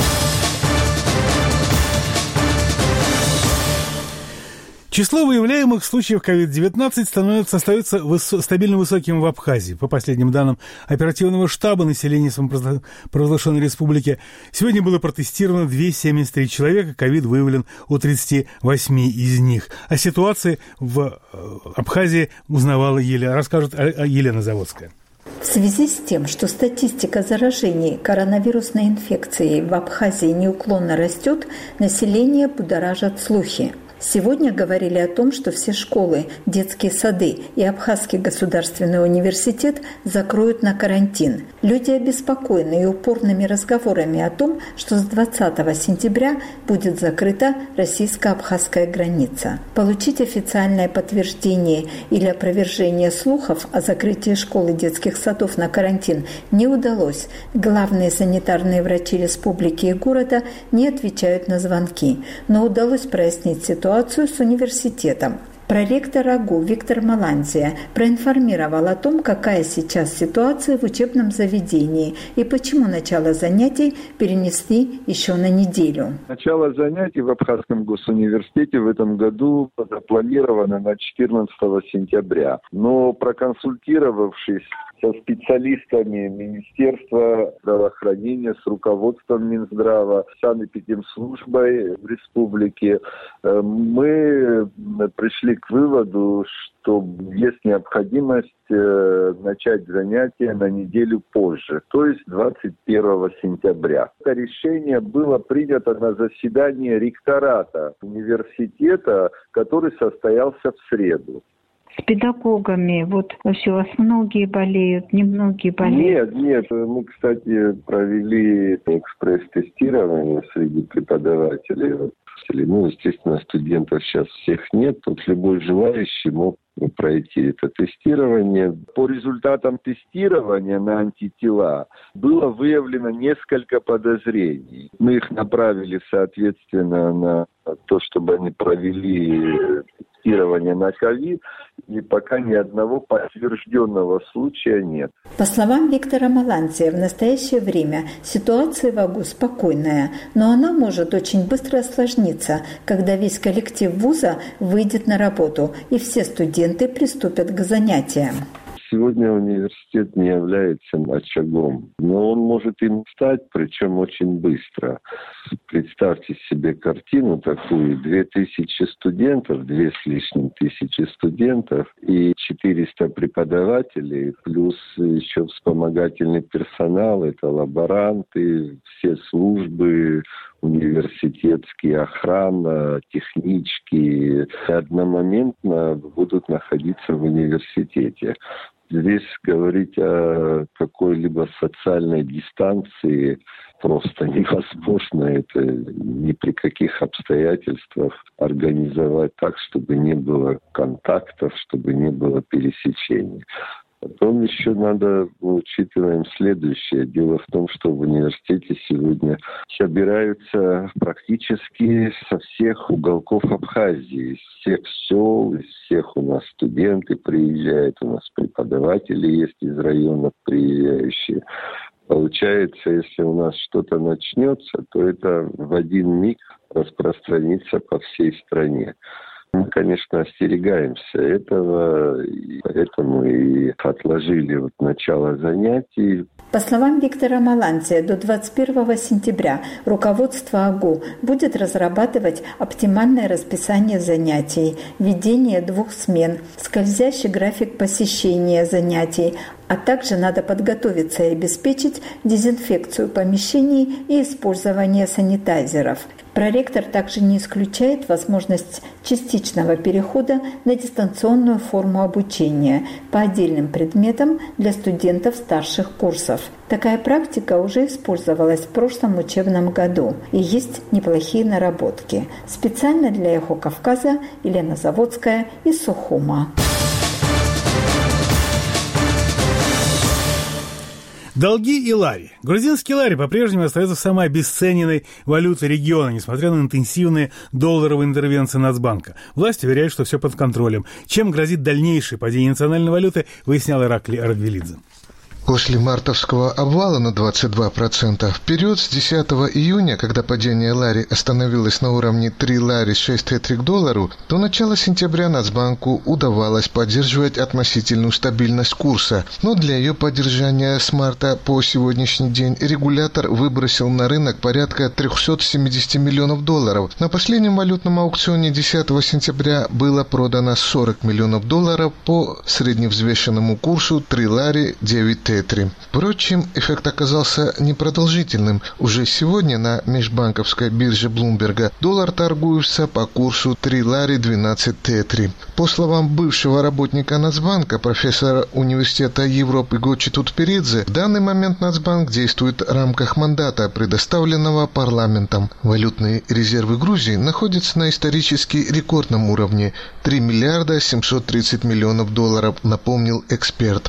Число выявляемых случаев COVID-19 остается стабильно высоким в Абхазии. По последним данным оперативного штаба населения самопровозглашенной республики, сегодня было протестировано 273 человека, ковид выявлен у 38 из них. О ситуации в Абхазии узнавала расскажет Елена Заводская. В связи с тем, что статистика заражений коронавирусной инфекцией в Абхазии неуклонно растет, население будоражат слухи. Сегодня говорили о том, что все школы, детские сады и Абхазский государственный университет закроют на карантин. Люди обеспокоены и упорными разговорами о том, что с 20 сентября будет закрыта российско-абхазская граница. Получить официальное подтверждение или опровержение слухов о закрытии школ и детских садов на карантин не удалось. Главные санитарные врачи республики и города не отвечают на звонки, но удалось прояснить ситуацию с университетом. Проректор АГУ Виктор Маланзия проинформировал о том, какая сейчас ситуация в учебном заведении и почему начало занятий перенесли еще на неделю. Начало занятий в Абхазском госуниверситете в этом году запланировано на 14 сентября. Но проконсультировавшись со специалистами Министерства здравоохранения, с руководством Минздрава, санэпидемслужбой в республике, мы пришли пришли к выводу, что есть необходимость начать занятия на неделю позже, то есть 21 сентября. Это решение было принято на заседании ректората университета, который состоялся в среду. С педагогами вот все, у вас многие болеют, немногие болеют? Нет. Мы, кстати, провели экспресс-тестирование среди преподавателей. Ну, естественно, студентов сейчас всех нет. Тут любой желающий мог пройти это тестирование. По результатам тестирования на антитела было выявлено несколько подозрений. Мы их направили, соответственно, на то, чтобы они провели тестирование на ковид, и пока ни одного подтвержденного случая нет. По словам Виктора Маланция, в настоящее время ситуация в АГУ спокойная, но она может очень быстро осложниться, когда весь коллектив вуза выйдет на работу и все студенты приступят к занятиям. Сегодня университет не является очагом, но он может им стать, причем очень быстро. Представьте себе картину такую: 2000 студентов, 2 с лишним тысячи студентов и 400 преподавателей, плюс еще вспомогательный персонал, это лаборанты, все службы, университетские, охрана, технички, одномоментно будут находиться в университете. Здесь говорить о какой-либо социальной дистанции просто невозможно. Это ни при каких обстоятельствах организовать так, чтобы не было контактов, чтобы не было пересечений. Потом еще учитываем следующее. Дело в том, что в университете сегодня собираются практически со всех уголков Абхазии, из всех сел, из всех у нас студенты приезжают, у нас преподаватели есть из районов приезжающие. Получается, если у нас что-то начнется, то это в один миг распространится по всей стране. Мы, конечно, остерегаемся этого, и поэтому и отложили начало занятий. По словам Виктора Маланция, до 21 сентября руководство АГУ будет разрабатывать оптимальное расписание занятий, ведение 2 смен, скользящий график посещения занятий, а также надо подготовиться и обеспечить дезинфекцию помещений и использование санитайзеров. Проректор также не исключает возможность частичного перехода на дистанционную форму обучения по отдельным предметам для студентов старших курсов. Такая практика уже использовалась в прошлом учебном году, и есть неплохие наработки. Специально для «Эхо Кавказа» Елена Заводская из Сухума. Долги и лари. Грузинский лари по-прежнему остается самой обесцененной валютой региона, несмотря на интенсивные долларовые интервенции Нацбанка. Власти уверяют, что все под контролем. Чем грозит дальнейшее падение национальной валюты, выяснял Ираклий Аргвелидзе. После мартовского обвала на 22%, в период с 10 июня, когда падение лари остановилось на уровне 3 лари 6 тетрик к доллару, до начала сентября Нацбанку удавалось поддерживать относительную стабильность курса, но для ее поддержания с марта по сегодняшний день регулятор выбросил на рынок порядка 370 миллионов долларов. На последнем валютном аукционе 10 сентября было продано 40 миллионов долларов по средневзвешенному курсу 3 лари 9 тетрик. Впрочем, эффект оказался непродолжительным. Уже сегодня на межбанковской бирже Блумберга доллар торгуется по курсу 3 лари 12 тетри. По словам бывшего работника Нацбанка, профессора Университета Европы Гочи Тутперидзе, в данный момент Нацбанк действует в рамках мандата, предоставленного парламентом. Валютные резервы Грузии находятся на исторически рекордном уровне – 3 миллиарда 730 миллионов долларов, напомнил эксперт.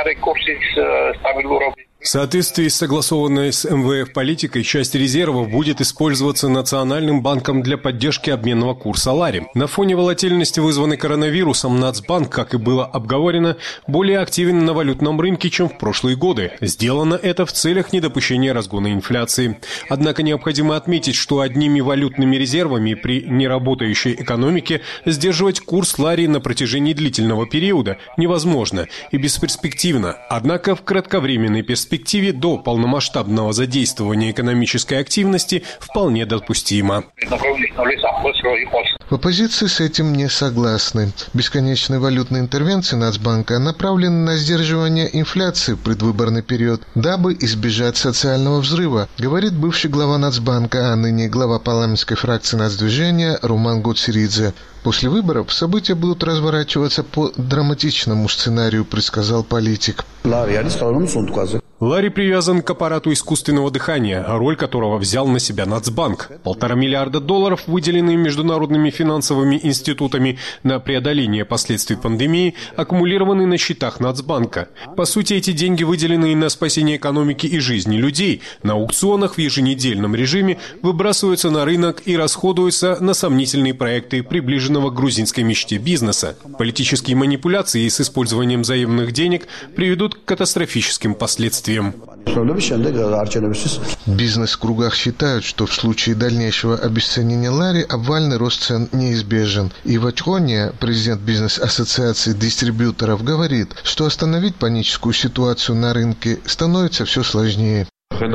В соответствии с согласованной с МВФ политикой, часть резервов будет использоваться Национальным банком для поддержки обменного курса лари. На фоне волатильности, вызванной коронавирусом, Нацбанк, как и было обговорено, более активен на валютном рынке, чем в прошлые годы. Сделано это в целях недопущения разгона инфляции. Однако необходимо отметить, что одними валютными резервами при неработающей экономике сдерживать курс лари на протяжении длительного периода невозможно и бесперспективно. Однако в кратковременной перспективе перспективе до полномасштабного задействования экономической активности вполне допустимо. В оппозиции с этим не согласны. Бесконечные валютные интервенции Нацбанка направлены на сдерживание инфляции в предвыборный период, дабы избежать социального взрыва, говорит бывший глава Нацбанка, а ныне глава парламентской фракции Нацдвижения Руман Гуцеридзе. После выборов события будут разворачиваться по драматичному сценарию, предсказал политик. Ларри привязан к аппарату искусственного дыхания, роль которого взял на себя Нацбанк. $1,5 миллиарда, выделенные международными финансовыми институтами на преодоление последствий пандемии, аккумулированы на счетах Нацбанка. По сути, эти деньги, выделенные на спасение экономики и жизни людей, на аукционах в еженедельном режиме выбрасываются на рынок и расходуются на сомнительные проекты приближенного к грузинской мечте бизнеса. Политические манипуляции с использованием заемных денег приведут к катастрофическим последствиям. В бизнес-кругах считают, что в случае дальнейшего обесценения лари обвальный рост цен неизбежен. Ива Чхония, президент бизнес-ассоциации дистрибьюторов, говорит, что остановить паническую ситуацию на рынке становится все сложнее.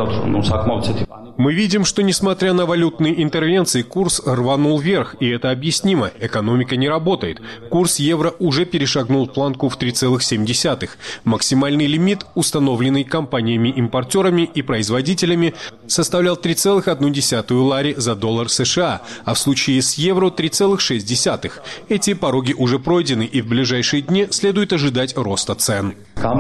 Мы видим, что несмотря на валютные интервенции, курс рванул вверх, и это объяснимо. Экономика не работает. Курс евро уже перешагнул планку в 3,7. Максимальный лимит, установленный компаниями-импортерами и производителями, составлял 3,1 лари за доллар США, а в случае с евро 3,6. Эти пороги уже пройдены, и в ближайшие дни следует ожидать роста цен.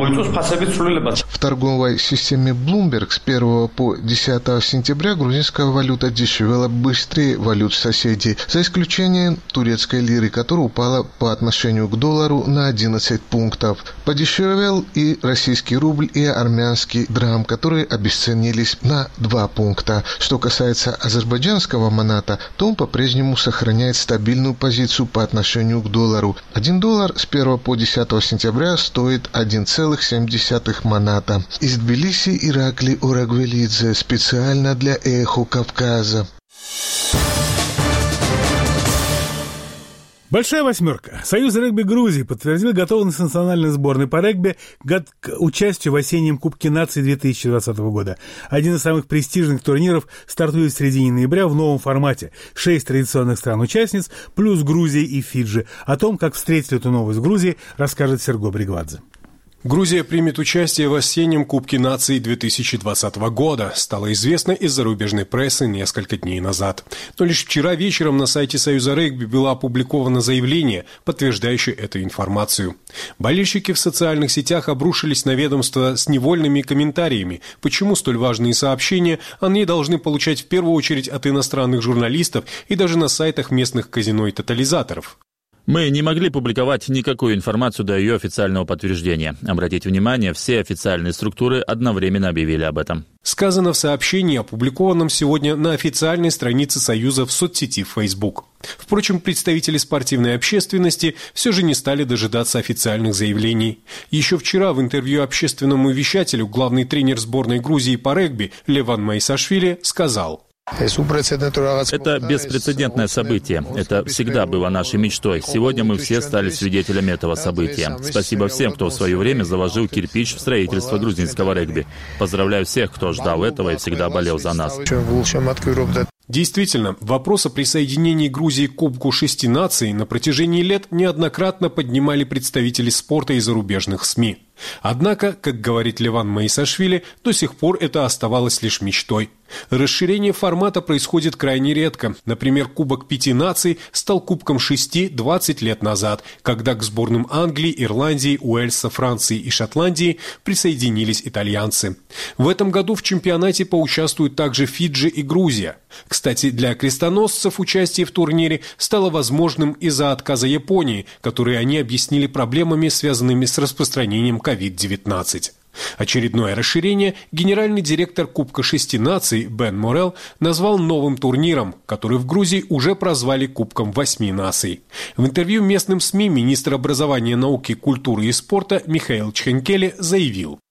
В торговой системе Bloomberg с 1 по 10 сентября грузинская валюта дешевела быстрее валют соседей, за исключением турецкой лиры, которая упала по отношению к доллару на 11 пунктов. Подешевел и российский рубль, и армянский драм, которые обесценились на 2 пункта. Что касается азербайджанского маната, то он по-прежнему сохраняет стабильную позицию по отношению к доллару. $1 с 1 по 10 сентября стоит 1,7 маната. Из Тбилиси Иракли Орагвелидзе, специально для «Эхо Кавказа». Большая восьмерка. Союз регби Грузии подтвердил готовность национальной сборной по регби к участию в осеннем Кубке наций 2020 года. Один из самых престижных турниров стартует в середине ноября в новом формате. 6 традиционных стран-участниц плюс Грузия и Фиджи. О том, как встретили эту новость в Грузии, расскажет Серго Бригвадзе. Грузия примет участие в осеннем Кубке наций 2020 года, стало известно из зарубежной прессы несколько дней назад. Но лишь вчера вечером на сайте Союза регби было опубликовано заявление, подтверждающее эту информацию. Болельщики в социальных сетях обрушились на ведомство с невольными комментариями, почему столь важные сообщения они должны получать в первую очередь от иностранных журналистов и даже на сайтах местных казино и тотализаторов. Мы не могли публиковать никакую информацию до ее официального подтверждения. Обратите внимание, все официальные структуры одновременно объявили об этом. Сказано в сообщении, опубликованном сегодня на официальной странице Союза в соцсети Facebook. Впрочем, представители спортивной общественности все же не стали дожидаться официальных заявлений. Еще вчера в интервью общественному вещателю главный тренер сборной Грузии по регби Леван Майсашвили сказал: это беспрецедентное событие. Это всегда было нашей мечтой. Сегодня мы все стали свидетелями этого события. Спасибо всем, кто в свое время заложил кирпич в строительство грузинского регби. Поздравляю всех, кто ждал этого и всегда болел за нас. Действительно, вопрос о присоединении Грузии к Кубку 6 наций на протяжении лет неоднократно поднимали представители спорта и зарубежных СМИ. Однако, как говорит Леван Майсашвили, до сих пор это оставалось лишь мечтой. Расширение формата происходит крайне редко. Например, Кубок 5 наций стал Кубком 6 20 лет назад, когда к сборным Англии, Ирландии, Уэльса, Франции и Шотландии присоединились итальянцы. В этом году в чемпионате поучаствуют также Фиджи и Грузия. Кстати, для крестоносцев участие в турнире стало возможным из-за отказа Японии, который они объяснили проблемами, связанными с распространением COVID-19. Очередное расширение генеральный директор Кубка 6 наций Бен Морел назвал новым турниром, который в Грузии уже прозвали Кубком 8 наций. В интервью местным СМИ министр образования, науки, культуры и спорта Михаил Чхенкеле заявил: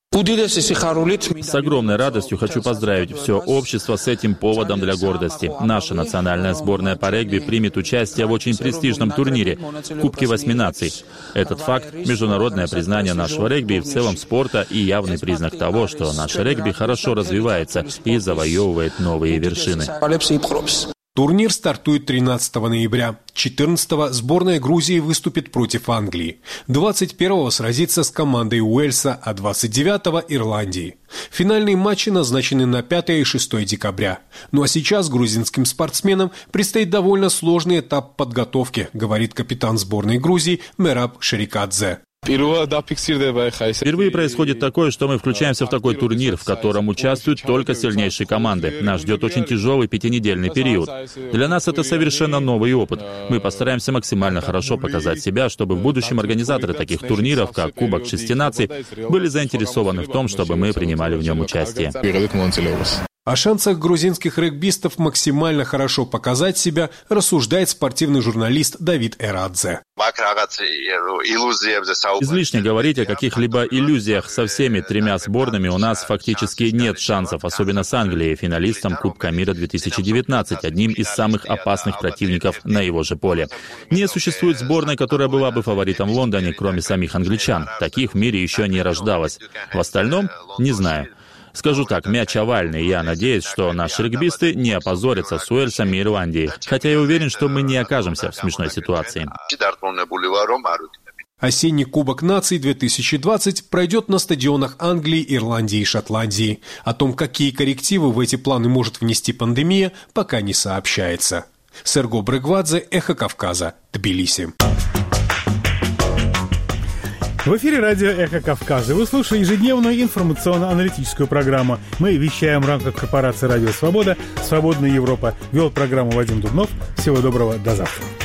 С огромной радостью хочу поздравить все общество с этим поводом для гордости. Наша национальная сборная по регби примет участие в очень престижном турнире Кубке 8 наций. Этот факт — международное признание нашего регби и в целом спорта и явный признак того, что наше регби хорошо развивается и завоевывает новые вершины. Турнир стартует 13 ноября. 14-го сборная Грузии выступит против Англии. 21-го сразится с командой Уэльса, а 29-го – Ирландии. Финальные матчи назначены на 5 и 6 декабря. Ну а сейчас грузинским спортсменам предстоит довольно сложный этап подготовки, говорит капитан сборной Грузии Мераб Шерикадзе. Впервые происходит такое, что мы включаемся в такой турнир, в котором участвуют только сильнейшие команды. Нас ждет очень тяжелый 5-недельный период. Для нас это совершенно новый опыт. Мы постараемся максимально хорошо показать себя, чтобы в будущем организаторы таких турниров, как Кубок 6 наций, были заинтересованы в том, чтобы мы принимали в нем участие. О шансах грузинских регбистов максимально хорошо показать себя рассуждает спортивный журналист Давид Эрадзе. Излишне говорить о каких-либо иллюзиях. Со всеми 3 сборными у нас фактически нет шансов, особенно с Англией, финалистом Кубка мира 2019, одним из самых опасных противников на его же поле. Не существует сборной, которая была бы фаворитом в Лондоне, кроме самих англичан. Таких в мире еще не рождалось. В остальном — не знаю. Скажу так, мяч овальный, я надеюсь, что наши регбисты не опозорятся с Уэльсом и Ирландией, хотя я уверен, что мы не окажемся в смешной ситуации. Осенний Кубок наций 2020 пройдет на стадионах Англии, Ирландии и Шотландии. О том, какие коррективы в эти планы может внести пандемия, пока не сообщается. Серго Брыгвадзе, Эхо Кавказа, Тбилиси. В эфире радио «Эхо Кавказа». Вы слушаете ежедневную информационно-аналитическую программу. Мы вещаем в рамках корпорации «Радио Свобода». «Свободная Европа». Вел программу Вадим Дубнов. Всего доброго, до завтра.